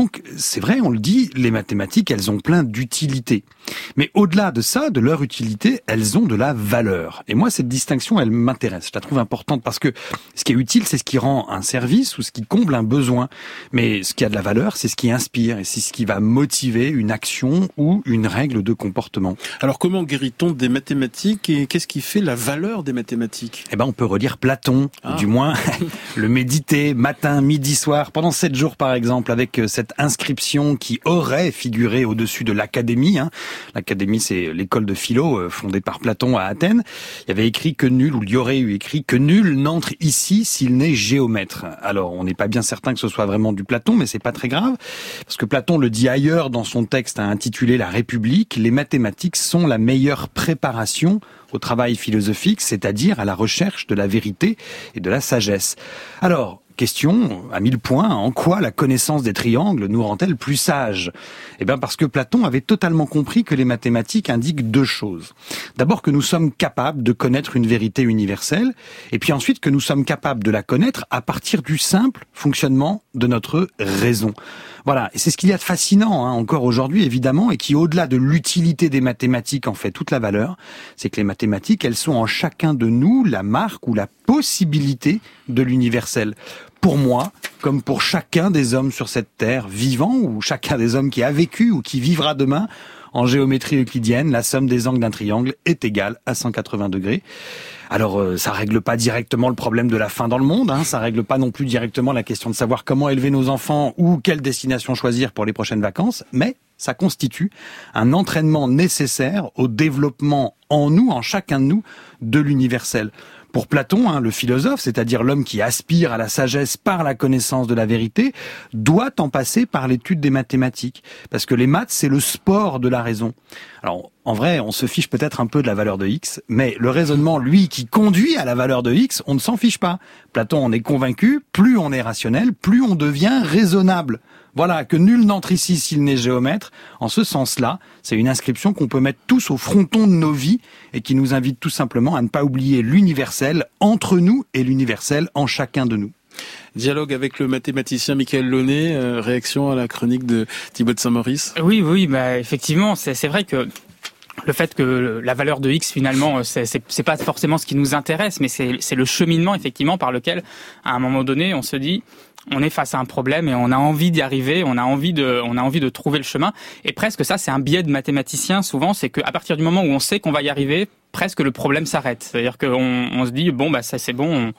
donc, c'est vrai, on le dit, les mathématiques, elles ont plein d'utilité. Mais au-delà de ça, de leur utilité, elles ont de la valeur. Et moi, cette distinction, elle m'intéresse. Je la trouve importante parce que ce qui est utile, c'est ce qui rend un service ou ce qui comble un besoin. Mais ce qui a de la valeur, c'est ce qui inspire et c'est ce qui va motiver une action ou une règle de comportement. Alors, comment guérit-on des mathématiques et qu'est-ce qui fait la valeur des mathématiques ? Eh ben, on peut relire Platon, ou du moins le méditer matin, midi, soir, pendant 7 jours par exemple, avec cette inscription qui aurait figuré au-dessus de l'Académie. L'Académie, c'est l'école de philo fondée par Platon à Athènes. Il y avait écrit que nul, ou il y aurait eu écrit que nul n'entre ici s'il n'est géomètre. Alors, on n'est pas bien certain que ce soit vraiment du Platon, mais c'est pas très grave, parce que Platon le dit ailleurs dans son texte intitulé La République, les mathématiques sont la meilleure préparation au travail philosophique, c'est-à-dire à la recherche de la vérité et de la sagesse. Alors, question à 1000 points, en quoi la connaissance des triangles nous rend-elle plus sages ? Eh bien parce que Platon avait totalement compris que les mathématiques indiquent 2 choses. D'abord que nous sommes capables de connaître une vérité universelle, et puis ensuite que nous sommes capables de la connaître à partir du simple fonctionnement de notre raison. Voilà, et c'est ce qu'il y a de fascinant encore aujourd'hui évidemment, et qui au-delà de l'utilité des mathématiques en fait toute la valeur, c'est que les mathématiques, elles sont en chacun de nous la marque ou la possibilité de l'universel. Pour moi, comme pour chacun des hommes sur cette terre vivant, ou chacun des hommes qui a vécu ou qui vivra demain, en géométrie euclidienne, la somme des angles d'un triangle est égale à 180 degrés. Alors, ça règle pas directement le problème de la faim dans le monde, ça règle pas non plus directement la question de savoir comment élever nos enfants ou quelle destination choisir pour les prochaines vacances, mais ça constitue un entraînement nécessaire au développement en nous, en chacun de nous, de l'universel. Pour Platon, le philosophe, c'est-à-dire l'homme qui aspire à la sagesse par la connaissance de la vérité, doit en passer par l'étude des mathématiques. Parce que les maths, c'est le sport de la raison. Alors, en vrai, on se fiche peut-être un peu de la valeur de X, mais le raisonnement, lui, qui conduit à la valeur de X, on ne s'en fiche pas. Platon en est convaincu, plus on est rationnel, plus on devient raisonnable. Voilà, que nul n'entre ici s'il n'est géomètre. En ce sens-là, c'est une inscription qu'on peut mettre tous au fronton de nos vies et qui nous invite tout simplement à ne pas oublier l'universel entre nous et l'universel en chacun de nous. Dialogue avec le mathématicien Michael Launay, réaction à la chronique de Thibaut de Saint-Maurice. Oui, effectivement, c'est vrai que le fait que la valeur de X, finalement, c'est pas forcément ce qui nous intéresse, mais c'est le cheminement, effectivement, par lequel, à un moment donné, on se dit, on est face à un problème et on a envie d'y arriver, on a envie de trouver le chemin. Et presque ça, c'est un biais de mathématicien, souvent, c'est qu'à partir du moment où on sait qu'on va y arriver, presque le problème s'arrête. C'est-à-dire qu'on se dit, ça c'est bon,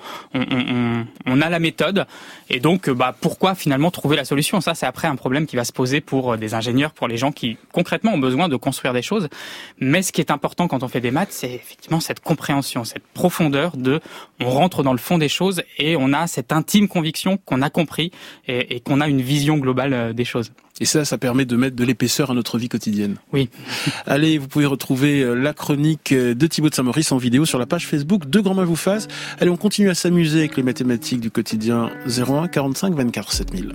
on a la méthode, et donc pourquoi finalement trouver la solution ? Ça, c'est après un problème qui va se poser pour des ingénieurs, pour les gens qui concrètement ont besoin de construire des choses. Mais ce qui est important quand on fait des maths, c'est effectivement cette compréhension, cette profondeur on rentre dans le fond des choses et on a cette intime conviction qu'on a compris et qu'on a une vision globale des choses. Et ça permet de mettre de l'épaisseur à notre vie quotidienne. Oui. Allez, vous pouvez retrouver la chronique de Thibaut de Saint-Maurice en vidéo sur la page Facebook de Grand Mal vous fasse. Allez, on continue à s'amuser avec les mathématiques du quotidien 01 45 24 7000.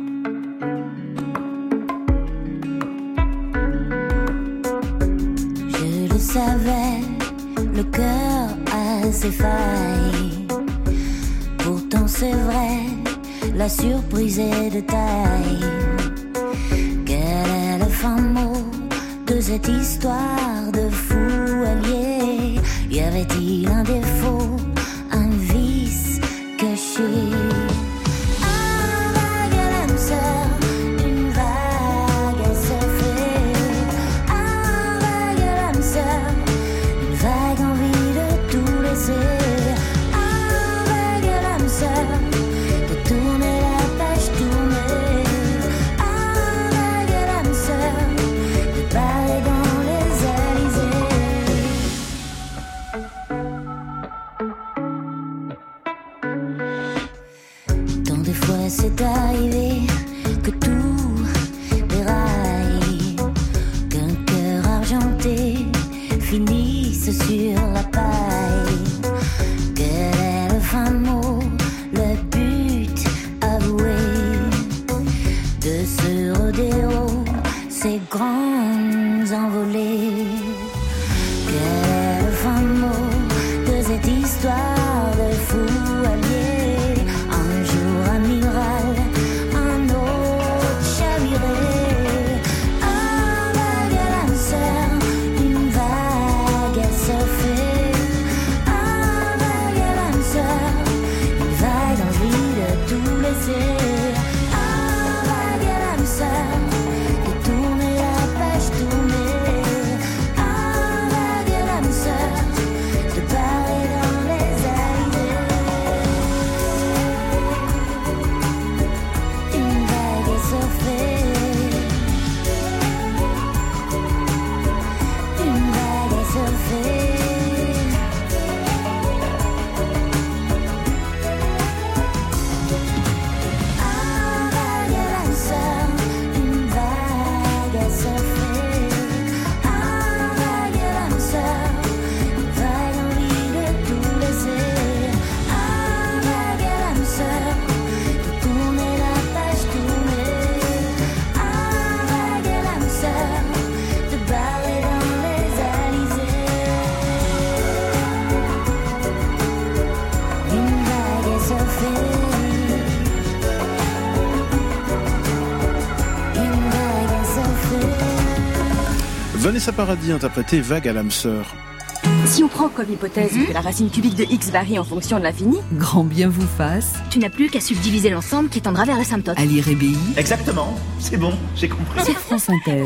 Je le savais, le cœur a ses failles. Pourtant c'est vrai, la surprise est de taille. Quel est le fin mot de cette histoire de fou allié? Y avait-il un défaut, un vice caché? Un vague à l'âme sœur, une vague à surfer. Un vague à l'âme sœur, une vague envie de tout laisser. Un vague à l'âme sœur, de tourner la page tournée. Un vague à l'âme sœur, de parler dans les Élysées. Tant des fois c'est arrivé que tout déraille, qu'un cœur argenté finisse sur la paille. Quel est le fin mot, le but avoué de ce rodéo, ces grandes envolées? Quel est le fin mot de cette histoire de fou allié? Un jour amiral, un autre chevalier. Vanessa Paradis interprétait Vague à l'âme sœur. Si on prend comme hypothèse que la racine cubique de x varie en fonction de l'infini, Grand bien vous fasse. tu n'as plus qu'à subdiviser l'ensemble qui tendra vers l'asymptote. À lire EBI Exactement, c'est bon, j'ai compris. sur France Inter.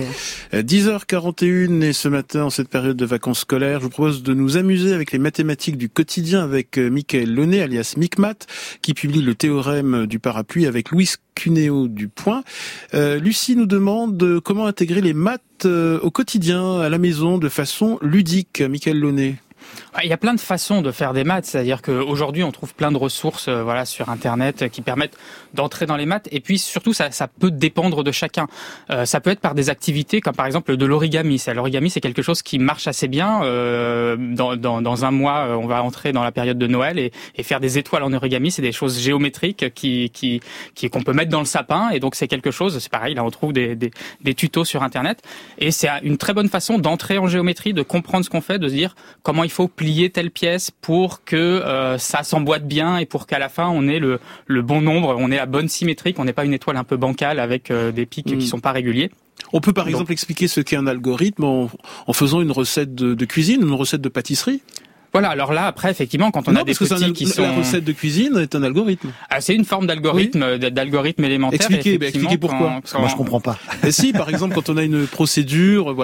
10h41 et ce matin, en cette période de vacances scolaires, je vous propose de nous amuser avec les mathématiques du quotidien avec Mickaël Launay, alias MicMat, qui publie le théorème du parapluie avec Louis Cuneo du Point. Lucie nous demande comment intégrer les maths au quotidien, à la maison, de façon ludique. Mickaël Launay. Il y a plein de façons de faire des maths, c'est-à-dire qu'aujourd'hui on trouve plein de ressources sur Internet qui permettent d'entrer dans les maths, et puis surtout ça peut dépendre de chacun. Ça peut être par des activités comme par exemple de l'origami. L'origami c'est quelque chose qui marche assez bien. Dans un mois on va entrer dans la période de Noël et faire des étoiles en origami, c'est des choses géométriques qu'on peut mettre dans le sapin, et donc c'est quelque chose, c'est pareil, là on trouve des tutos sur Internet, et c'est une très bonne façon d'entrer en géométrie, de comprendre ce qu'on fait, de se dire comment il faut plier telle pièce pour que ça s'emboîte bien et pour qu'à la fin on ait le bon nombre, on ait la bonne symétrie, qu'on n'ait pas une étoile un peu bancale avec des pics qui sont pas réguliers. On peut par exemple expliquer ce qu'est un algorithme en faisant une recette de cuisine, une recette de pâtisserie. Voilà, alors là, après, effectivement, quand on a des petits qui sont... La recette de cuisine est un algorithme. C'est une forme d'algorithme, d'algorithme élémentaire. Expliquez pourquoi. Parce que moi, je comprends pas. Et si, par exemple, quand on a une procédure,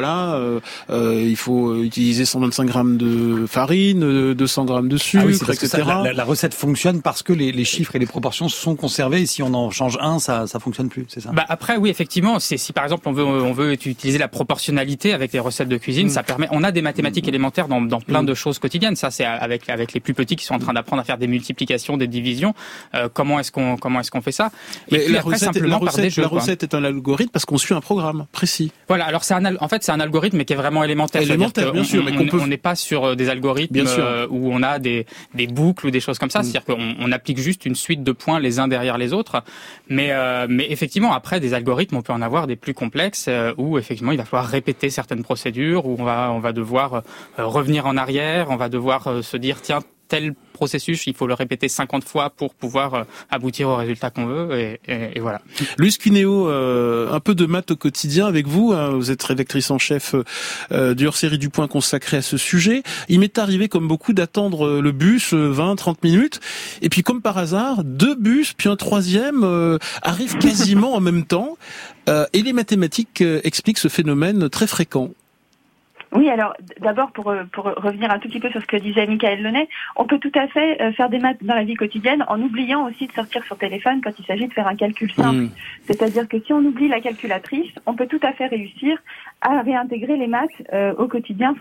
il faut utiliser 125 grammes de farine, 200 grammes de sucre, etc. La recette fonctionne parce que les chiffres et les proportions sont conservés, et si on en change un, ça fonctionne plus, c'est ça? Après, oui, effectivement, si par exemple on veut utiliser la proportionnalité avec les recettes de cuisine, ça permet, on a des mathématiques élémentaires dans plein de choses quotidiennes. Ça, c'est avec les plus petits qui sont en train d'apprendre à faire des multiplications, des divisions. Comment est-ce qu'on fait ça? Et puis après, simplement par des jeux. La recette est un algorithme parce qu'on suit un programme précis. Voilà. Alors en fait, c'est un algorithme mais qui est vraiment élémentaire. Bien sûr, mais on n'est pas sur des algorithmes où on a des boucles ou des choses comme ça. C'est-à-dire qu'on applique juste une suite de points les uns derrière les autres. Mais effectivement, après, des algorithmes, on peut en avoir des plus complexes où effectivement, il va falloir répéter certaines procédures, où on va devoir revenir en arrière, on va devoir se dire tiens, tel processus, il faut le répéter 50 fois pour pouvoir aboutir au résultat qu'on veut, et voilà. Louis Cuneo, un peu de maths au quotidien avec vous, hein, vous êtes rédactrice en chef du hors-série du Point consacré à ce sujet. Il m'est arrivé, comme beaucoup, d'attendre le bus 20-30 minutes, et puis comme par hasard, 2 bus, puis un troisième arrivent quasiment en même temps, et les mathématiques expliquent ce phénomène très fréquent. Oui, alors d'abord pour revenir un tout petit peu sur ce que disait Mickaël Launay, on peut tout à fait faire des maths dans la vie quotidienne en oubliant aussi de sortir son téléphone quand il s'agit de faire un calcul simple. C'est-à-dire que si on oublie la calculatrice, on peut tout à fait réussir à réintégrer les maths au quotidien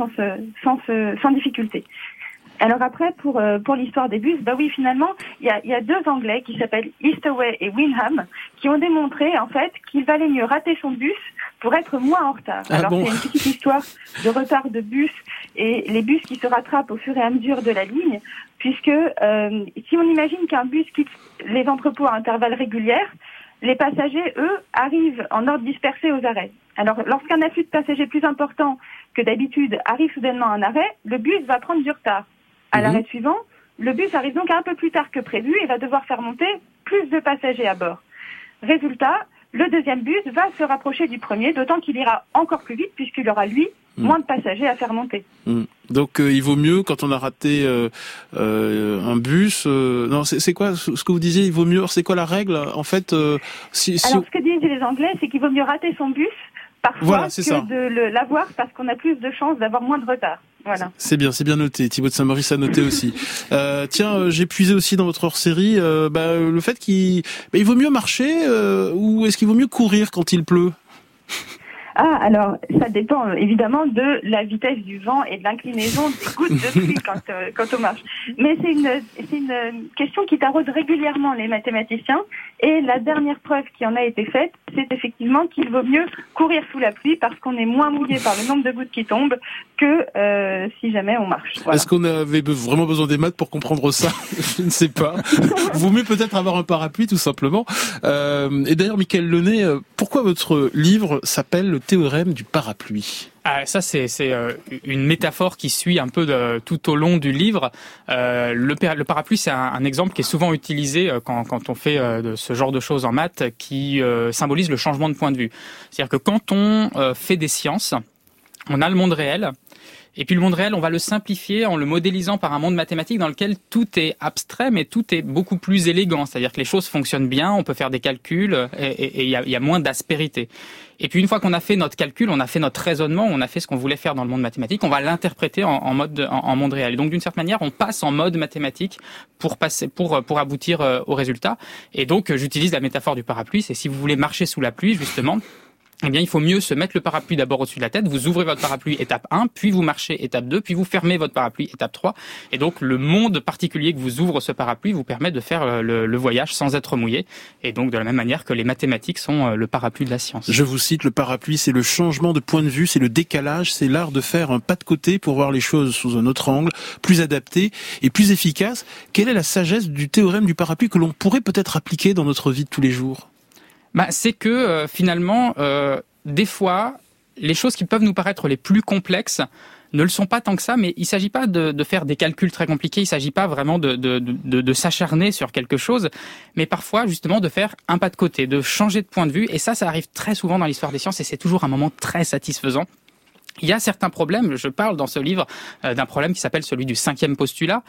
sans difficulté. Alors après, pour l'histoire des bus, oui, finalement, il y a 2 Anglais qui s'appellent Eastaway et Wyndham qui ont démontré en fait qu'il valait mieux rater son bus pour être moins en retard. Alors c'est une petite histoire de retard de bus et les bus qui se rattrapent au fur et à mesure de la ligne, puisque si on imagine qu'un bus quitte les entrepôts à intervalles réguliers, les passagers, eux, arrivent en ordre dispersé aux arrêts. Alors, lorsqu'un afflux de passagers plus important que d'habitude arrive soudainement à un arrêt, le bus va prendre du retard. À l'arrêt suivant, le bus arrive donc un peu plus tard que prévu et va devoir faire monter plus de passagers à bord. Résultat, le deuxième bus va se rapprocher du premier, d'autant qu'il ira encore plus vite puisqu'il aura, lui, moins de passagers à faire monter. Donc il vaut mieux, quand on a raté un bus... non, c'est quoi ce que vous disiez? Il vaut mieux... C'est quoi la règle? En fait, Alors, ce que disent les Anglais, c'est qu'il vaut mieux rater son bus parfois de l'avoir parce qu'on a plus de chances d'avoir moins de retard. Voilà. C'est bien noté. Thibaut de Saint-Maurice a noté aussi. Tiens, j'ai puisé aussi dans votre hors-série le fait qu'il vaut mieux marcher ou est-ce qu'il vaut mieux courir quand il pleut? Alors, ça dépend évidemment de la vitesse du vent et de l'inclinaison des gouttes de pluie quand on marche. Mais c'est une question qui taraude régulièrement les mathématiciens. Et la dernière preuve qui en a été faite, c'est effectivement qu'il vaut mieux courir sous la pluie parce qu'on est moins mouillé par le nombre de gouttes qui tombent que si jamais on marche. Voilà. Est-ce qu'on avait vraiment besoin des maths pour comprendre ça? Je ne sais pas. Vaut mieux peut-être avoir un parapluie, tout simplement. Et d'ailleurs, Mickaël Launay, pourquoi votre livre s'appelle Le théorème du parapluie? Ça, c'est une métaphore qui suit un peu tout au long du livre. Le parapluie, c'est un exemple qui est souvent utilisé quand on fait de ce genre de choses en maths, qui symbolise le changement de point de vue. C'est-à-dire que quand on fait des sciences, on a le monde réel. Et puis le monde réel, on va le simplifier en le modélisant par un monde mathématique dans lequel tout est abstrait, mais tout est beaucoup plus élégant. C'est-à-dire que les choses fonctionnent bien, on peut faire des calculs et il y a moins d'aspérité. Et puis une fois qu'on a fait notre calcul, on a fait notre raisonnement, on a fait ce qu'on voulait faire dans le monde mathématique, on va l'interpréter en monde réel. Et donc d'une certaine manière, on passe en mode mathématique pour aboutir au résultat. Et donc j'utilise la métaphore du parapluie. C'est si vous voulez marcher sous la pluie, justement, eh bien, il faut mieux se mettre le parapluie d'abord au-dessus de la tête. Vous ouvrez votre parapluie, étape 1, puis vous marchez, étape 2, puis vous fermez votre parapluie, étape 3. Et donc, le monde particulier que vous ouvre ce parapluie vous permet de faire le voyage sans être mouillé. Et donc, de la même manière que les mathématiques sont le parapluie de la science. Je vous cite, le parapluie, c'est le changement de point de vue, c'est le décalage, c'est l'art de faire un pas de côté pour voir les choses sous un autre angle, plus adapté et plus efficace. Quelle est la sagesse du théorème du parapluie que l'on pourrait peut-être appliquer dans notre vie de tous les jours ? C'est que finalement, des fois, les choses qui peuvent nous paraître les plus complexes ne le sont pas tant que ça, mais il ne s'agit pas de faire des calculs très compliqués, il ne s'agit pas vraiment de s'acharner sur quelque chose, mais parfois justement de faire un pas de côté, de changer de point de vue, et ça arrive très souvent dans l'histoire des sciences, et c'est toujours un moment très satisfaisant. Il y a certains problèmes, je parle dans ce livre d'un problème qui s'appelle celui du 5e postulat,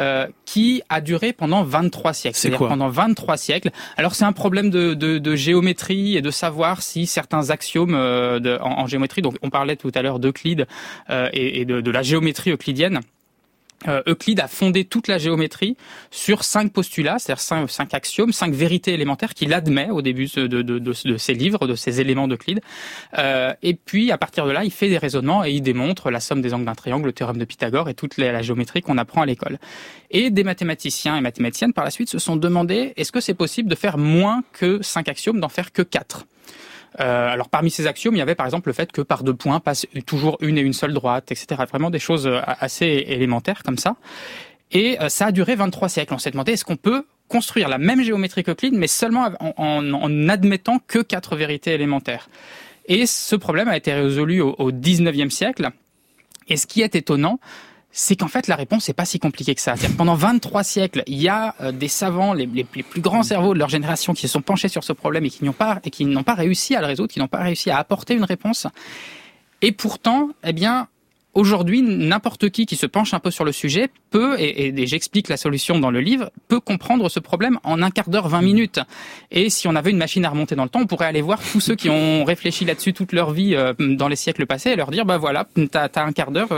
qui a duré pendant 23 siècles. C'est-à-dire pendant 23 siècles. Alors c'est un problème de géométrie et de savoir si certains axiomes en géométrie, donc on parlait tout à l'heure d'Euclide et de la géométrie euclidienne. Euclide a fondé toute la géométrie sur 5 postulats, c'est-à-dire 5 axiomes, 5 vérités élémentaires qu'il admet au début de ses livres, de ses éléments d'Euclide. Et puis, à partir de là, il fait des raisonnements et il démontre la somme des angles d'un triangle, le théorème de Pythagore et toute la géométrie qu'on apprend à l'école. Et des mathématiciens et mathématiciennes, par la suite, se sont demandé, est-ce que c'est possible de faire moins que 5 axiomes, d'en faire que 4 ? Alors parmi ces axiomes, il y avait par exemple le fait que par 2 points passe toujours une et une seule droite, etc. Vraiment des choses assez élémentaires comme ça. Et ça a duré 23 siècles. On s'est demandé, est-ce qu'on peut construire la même géométrie qu'Euclide, mais seulement en admettant que 4 vérités élémentaires. Et ce problème a été résolu au 19e siècle. Et ce qui est étonnant, c'est qu'en fait, la réponse n'est pas si compliquée que ça. C'est-à-dire que pendant 23 siècles, il y a des savants, les plus grands cerveaux de leur génération qui se sont penchés sur ce problème et qui n'ont pas réussi à le résoudre, qui n'ont pas réussi à apporter une réponse. Et pourtant, aujourd'hui, n'importe qui se penche un peu sur le sujet peut, et j'explique la solution dans le livre, peut comprendre ce problème en 1/4 d'heure, 20 minutes. Et si on avait une machine à remonter dans le temps, on pourrait aller voir tous ceux qui ont réfléchi là-dessus toute leur vie dans les siècles passés et leur dire, voilà, t'as 1/4 d'heure,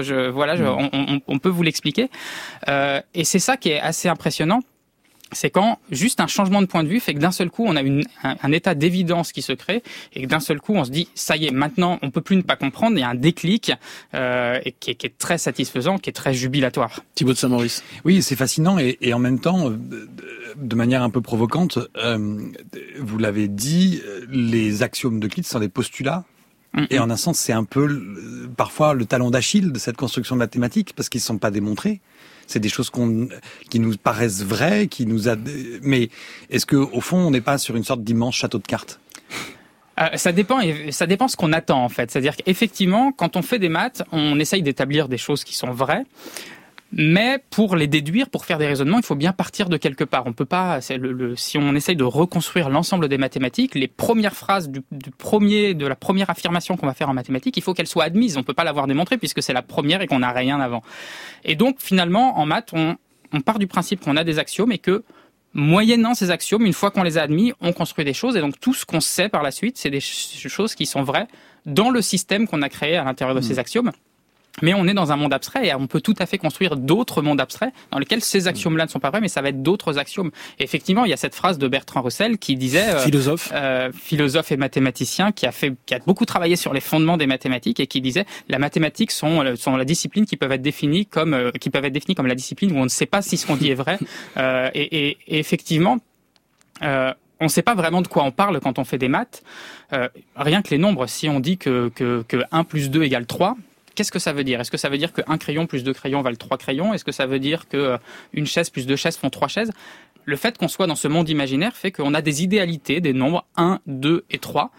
on peut vous l'expliquer. Et c'est ça qui est assez impressionnant. C'est quand juste un changement de point de vue fait que d'un seul coup on a un état d'évidence qui se crée et que d'un seul coup on se dit ça y est, maintenant on peut plus ne pas comprendre, il y a un déclic et qui est très satisfaisant, qui est très jubilatoire. Thibaut de Saint-Maurice. Oui, c'est fascinant et en même temps de manière un peu provocante, vous l'avez dit, les axiomes d'Euclide sont des postulats. Et en un sens, c'est un peu parfois le talon d'Achille de cette construction mathématique parce qu'ils ne sont pas démontrés. C'est des choses qui nous paraissent vraies, mais est-ce que au fond, on n'est pas sur une sorte d'immense château de cartes ? Ça dépend ce qu'on attend en fait. C'est-à-dire qu'effectivement, quand on fait des maths, on essaye d'établir des choses qui sont vraies. Mais pour les déduire, pour faire des raisonnements, il faut bien partir de quelque part. On peut pas, si on essaye de reconstruire l'ensemble des mathématiques, les premières phrases de la première affirmation qu'on va faire en mathématiques, il faut qu'elles soient admises. On peut pas l'avoir démontrée puisque c'est la première et qu'on n'a rien avant. Et donc, finalement, en maths, on part du principe qu'on a des axiomes et que, moyennant ces axiomes, une fois qu'on les a admis, on construit des choses. Et donc, tout ce qu'on sait par la suite, c'est des choses qui sont vraies dans le système qu'on a créé à l'intérieur de ces axiomes. Mais on est dans un monde abstrait et on peut tout à fait construire d'autres mondes abstraits dans lesquels ces axiomes-là ne sont pas vrais, mais ça va être d'autres axiomes. Et effectivement, il y a cette phrase de Bertrand Russell qui disait philosophe et mathématicien qui a beaucoup travaillé sur les fondements des mathématiques et qui disait la mathématique sont la discipline qui peuvent être définies comme la discipline où on ne sait pas si ce qu'on dit est vrai. Et effectivement. On ne sait pas vraiment de quoi on parle quand on fait des maths. Rien que les nombres, si on dit que 1 plus 2 égale 3, qu'est-ce que ça veut dire ? Est-ce que ça veut dire que 1 crayon plus 2 crayons valent 3 crayons ? Est-ce que ça veut dire que une chaise plus 2 chaises font 3 chaises ? Le fait qu'on soit dans ce monde imaginaire fait qu'on a des idéalités, des nombres 1, 2 et 3.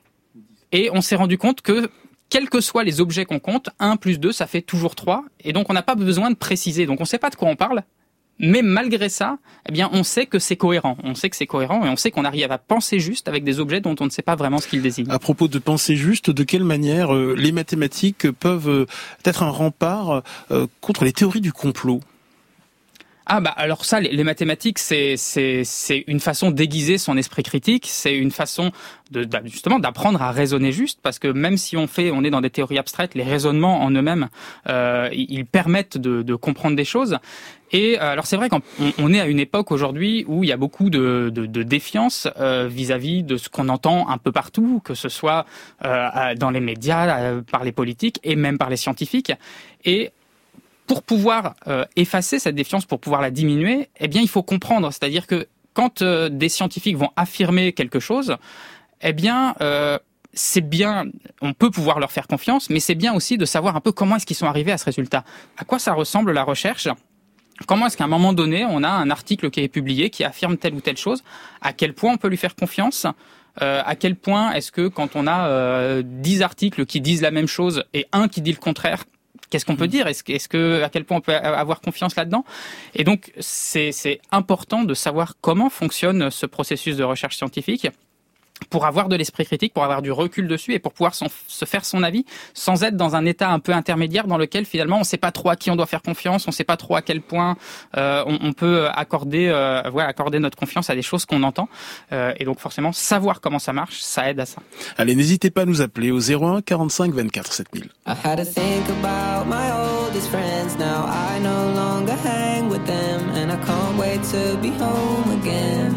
Et on s'est rendu compte que, quels que soient les objets qu'on compte, 1 plus 2, ça fait toujours 3. Et donc on n'a pas besoin de préciser. Donc on ne sait pas de quoi on parle, Mais malgré ça, eh bien, on sait que c'est cohérent. On sait que c'est cohérent et on sait qu'on arrive à penser juste avec des objets dont on ne sait pas vraiment ce qu'ils désignent. À propos de penser juste, de quelle manière les mathématiques peuvent être un rempart contre les théories du complot ? Ah bah alors ça, les mathématiques, c'est une façon d'aiguiser son esprit critique, c'est une façon justement d'apprendre à raisonner juste, parce que même si on est dans des théories abstraites, les raisonnements en eux-mêmes, ils permettent de comprendre des choses. Et alors c'est vrai qu'on est à une époque aujourd'hui où il y a beaucoup de défiance vis-à-vis de ce qu'on entend un peu partout, que ce soit dans les médias, par les politiques et même par les scientifiques. Et pour pouvoir effacer cette défiance, pour pouvoir la diminuer, eh bien, il faut comprendre. C'est-à-dire que quand des scientifiques vont affirmer quelque chose, eh bien, c'est bien, on peut pouvoir leur faire confiance, mais c'est bien aussi de savoir un peu comment est-ce qu'ils sont arrivés à ce résultat. À quoi ça ressemble la recherche ? Comment est-ce qu'à un moment donné, on a un article qui est publié, qui affirme telle ou telle chose ? À quel point on peut lui faire confiance ? À quel point est-ce que quand on a 10 articles qui disent la même chose et un qui dit le contraire, qu'est-ce qu'on peut dire ? Est-ce que à quel point on peut avoir confiance là-dedans ? Et donc c'est important de savoir comment fonctionne ce processus de recherche scientifique pour avoir de l'esprit critique, pour avoir du recul dessus et pour pouvoir se faire son avis sans être dans un état un peu intermédiaire dans lequel finalement on ne sait pas trop à qui on doit faire confiance, on ne sait pas trop à quel point on peut accorder notre confiance à des choses qu'on entend. Et donc forcément, savoir comment ça marche, ça aide à ça. Allez, n'hésitez pas à nous appeler au 01 45 24 7000. I had to think about my oldest friends. Now I no longer hang with them, and I can't wait to be home again.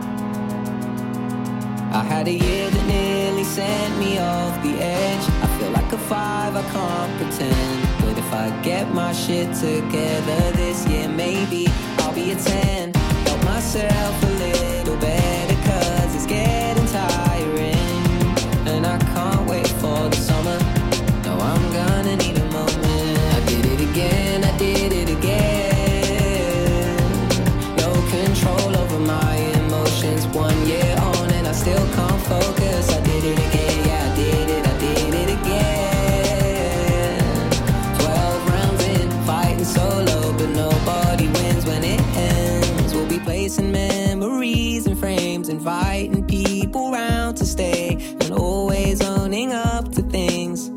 I had a year that nearly sent me off the edge. I feel like a 5, I can't pretend. But if I get my shit together this year, maybe I'll be a 10. Help myself a little better, 'cause it's getting tiring. And I can't wait for the summer. No, I'm gonna need a moment. I did it again, I did it again. No control over my emotions. 1 year on and I still can't focus. I did it again, yeah, I did it again. 12 rounds in, fighting solo, but nobody wins when it ends. We'll be placing memories and frames, inviting people round to stay, and always owning up to things.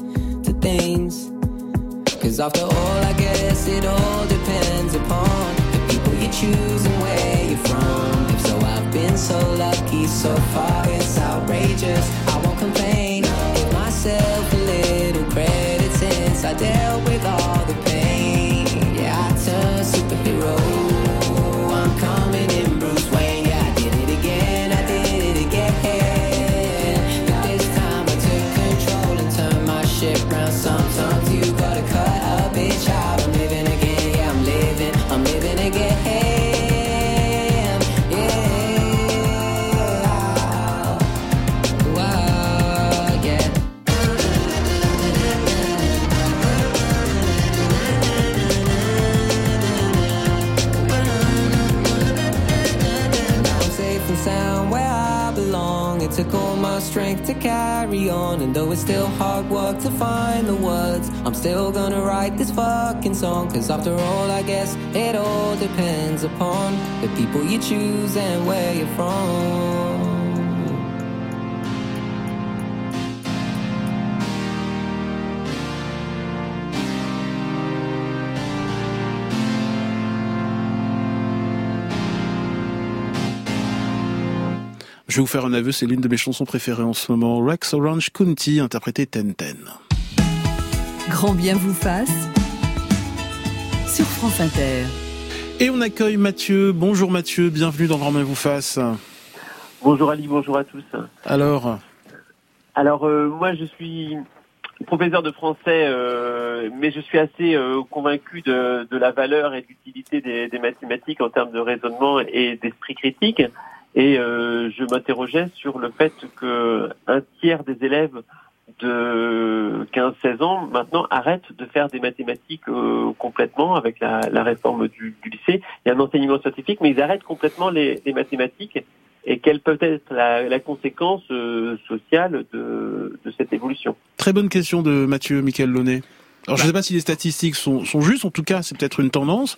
'Cause after all, I guess it all depends upon the people you choose and where you're from. If so, I've been so lucky so far, it's outrageous. I won't complain, give myself a little credit since I dealt with all the pain. Yeah, I turned superhero, I'm coming in Bruce Wayne. Yeah, I did it again, I did it again. But this time I took control and turned my ship round. Sometimes you gotta cut a bitch out. I'm living again, yeah, I'm living again. Took all my strength to carry on, and though it's still hard work to find the words, I'm still gonna write this fucking song. 'Cause after all, I guess it all depends upon the people you choose and where you're from. Je vais vous faire un aveu, c'est l'une de mes chansons préférées en ce moment. Rex Orange County, interprété Ten Ten. Grand bien vous fasse sur France Inter. Et on accueille Mathieu. Bonjour Mathieu, bienvenue dans Grand bien vous fasse. Bonjour Ali, bonjour à tous. Alors, moi je suis professeur de français, mais je suis assez convaincu de la valeur et de l'utilité des mathématiques en termes de raisonnement et d'esprit critique. Et je m'interrogeais sur le fait que un tiers des élèves de 15-16 ans maintenant arrêtent de faire des mathématiques complètement avec la réforme du lycée. Il y a un enseignement scientifique, mais ils arrêtent complètement les mathématiques. Et quelle peut être la conséquence sociale de cette évolution ? Très bonne question de Mathieu Michael Launay. Alors je ne sais pas si les statistiques sont justes, en tout cas c'est peut-être une tendance.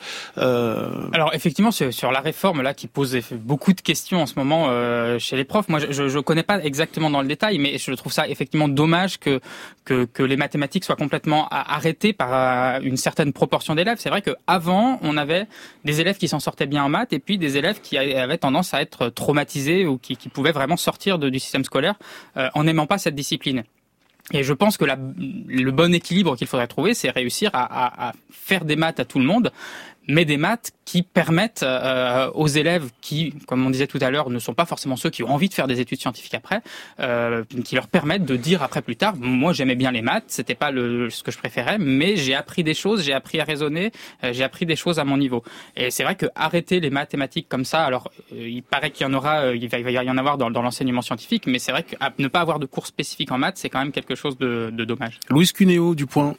Alors effectivement sur la réforme là qui pose beaucoup de questions en ce moment chez les profs, moi je connais pas exactement dans le détail, mais je trouve ça effectivement dommage que les mathématiques soient complètement arrêtées par une certaine proportion d'élèves. C'est vrai que avant on avait des élèves qui s'en sortaient bien en maths et puis des élèves qui avaient tendance à être traumatisés ou qui pouvaient vraiment sortir du système scolaire en n'aimant pas cette discipline. Et je pense que le bon équilibre qu'il faudrait trouver, c'est réussir à faire des maths à tout le monde, mais des maths qui permettent aux élèves qui, comme on disait tout à l'heure, ne sont pas forcément ceux qui ont envie de faire des études scientifiques après, qui leur permettent de dire après plus tard, moi j'aimais bien les maths, c'était pas ce que je préférais, mais j'ai appris des choses, j'ai appris à raisonner, j'ai appris des choses à mon niveau. Et c'est vrai que arrêter les mathématiques comme ça, alors il paraît qu'il y en aura, il va y en avoir dans l'enseignement scientifique, mais c'est vrai que ne pas avoir de cours spécifiques en maths, c'est quand même quelque chose de dommage. Louise Cuneo du Point.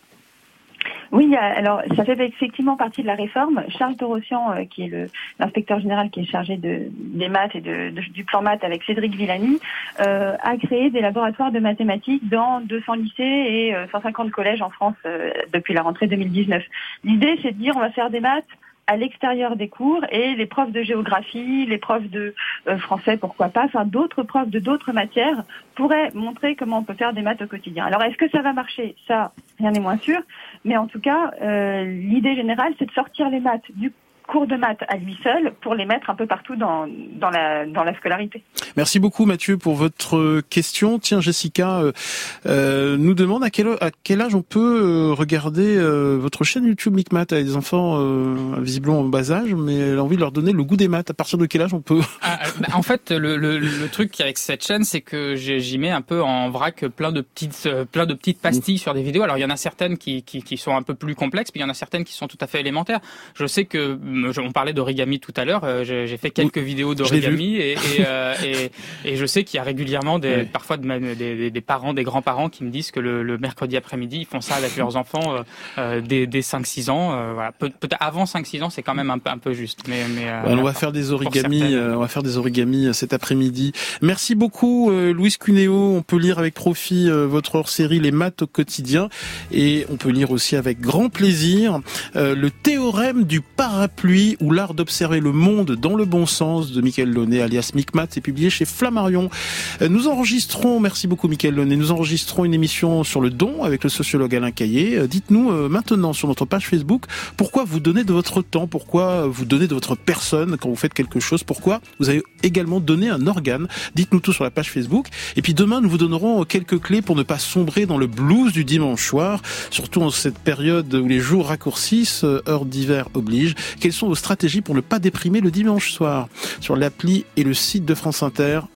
Oui, alors ça fait effectivement partie de la réforme. Charles Torossian, qui est l'inspecteur général qui est chargé des maths et du plan maths avec Cédric Villani, a créé des laboratoires de mathématiques dans 200 lycées et 150 collèges en France depuis la rentrée 2019. L'idée, c'est de dire on va faire des maths à l'extérieur des cours et les profs de géographie, les profs de français, pourquoi pas, enfin d'autres profs de d'autres matières pourraient montrer comment on peut faire des maths au quotidien. Alors est-ce que ça va marcher ? Ça, rien n'est moins sûr, mais en tout cas, l'idée générale, c'est de sortir les maths du cours de maths à lui seul pour les mettre un peu partout dans la scolarité. Merci beaucoup Mathieu pour votre question. Tiens, Jessica nous demande à quel âge on peut regarder votre chaîne YouTube Micmath. Elle a des enfants visiblement en bas âge, mais elle a envie de leur donner le goût des maths. À partir de quel âge on peut En fait, le truc avec cette chaîne, c'est que j'y mets un peu en vrac plein de petites pastilles sur des vidéos. Alors il y en a certaines qui sont un peu plus complexes, puis il y en a certaines qui sont tout à fait élémentaires. Je sais que on parlait d'origami tout à l'heure. J'ai fait quelques vidéos d'origami et je sais qu'il y a régulièrement parfois des parents, des grands-parents qui me disent que le mercredi après-midi, ils font ça avec leurs enfants dès 5-6 ans. Voilà. Peut-être avant 5-6 ans, c'est quand même un peu juste. On va faire des origamis cet après-midi. Merci beaucoup Louise Cuneo. On peut lire avec profit votre hors-série Les maths au quotidien et on peut lire aussi avec grand plaisir le théorème du parapluie ou l'art d'observer le monde dans le bon sens de Mickaël Launay alias Micmath. C'est publié chez Flammarion. Nous enregistrons, merci beaucoup Mickaël Launay, nous enregistrons une émission sur le don avec le sociologue Alain Caillé. Dites-nous maintenant sur notre page Facebook pourquoi vous donnez de votre temps, pourquoi vous donnez de votre personne quand vous faites quelque chose, pourquoi vous avez également donné un organe. Dites-nous tout sur la page Facebook. Et puis demain, nous vous donnerons quelques clés pour ne pas sombrer dans le blues du dimanche soir, surtout en cette période où les jours raccourcissent, heure d'hiver oblige. Quelles sont vos stratégies pour ne pas déprimer le dimanche soir? Sur l'appli et le site de France Inter.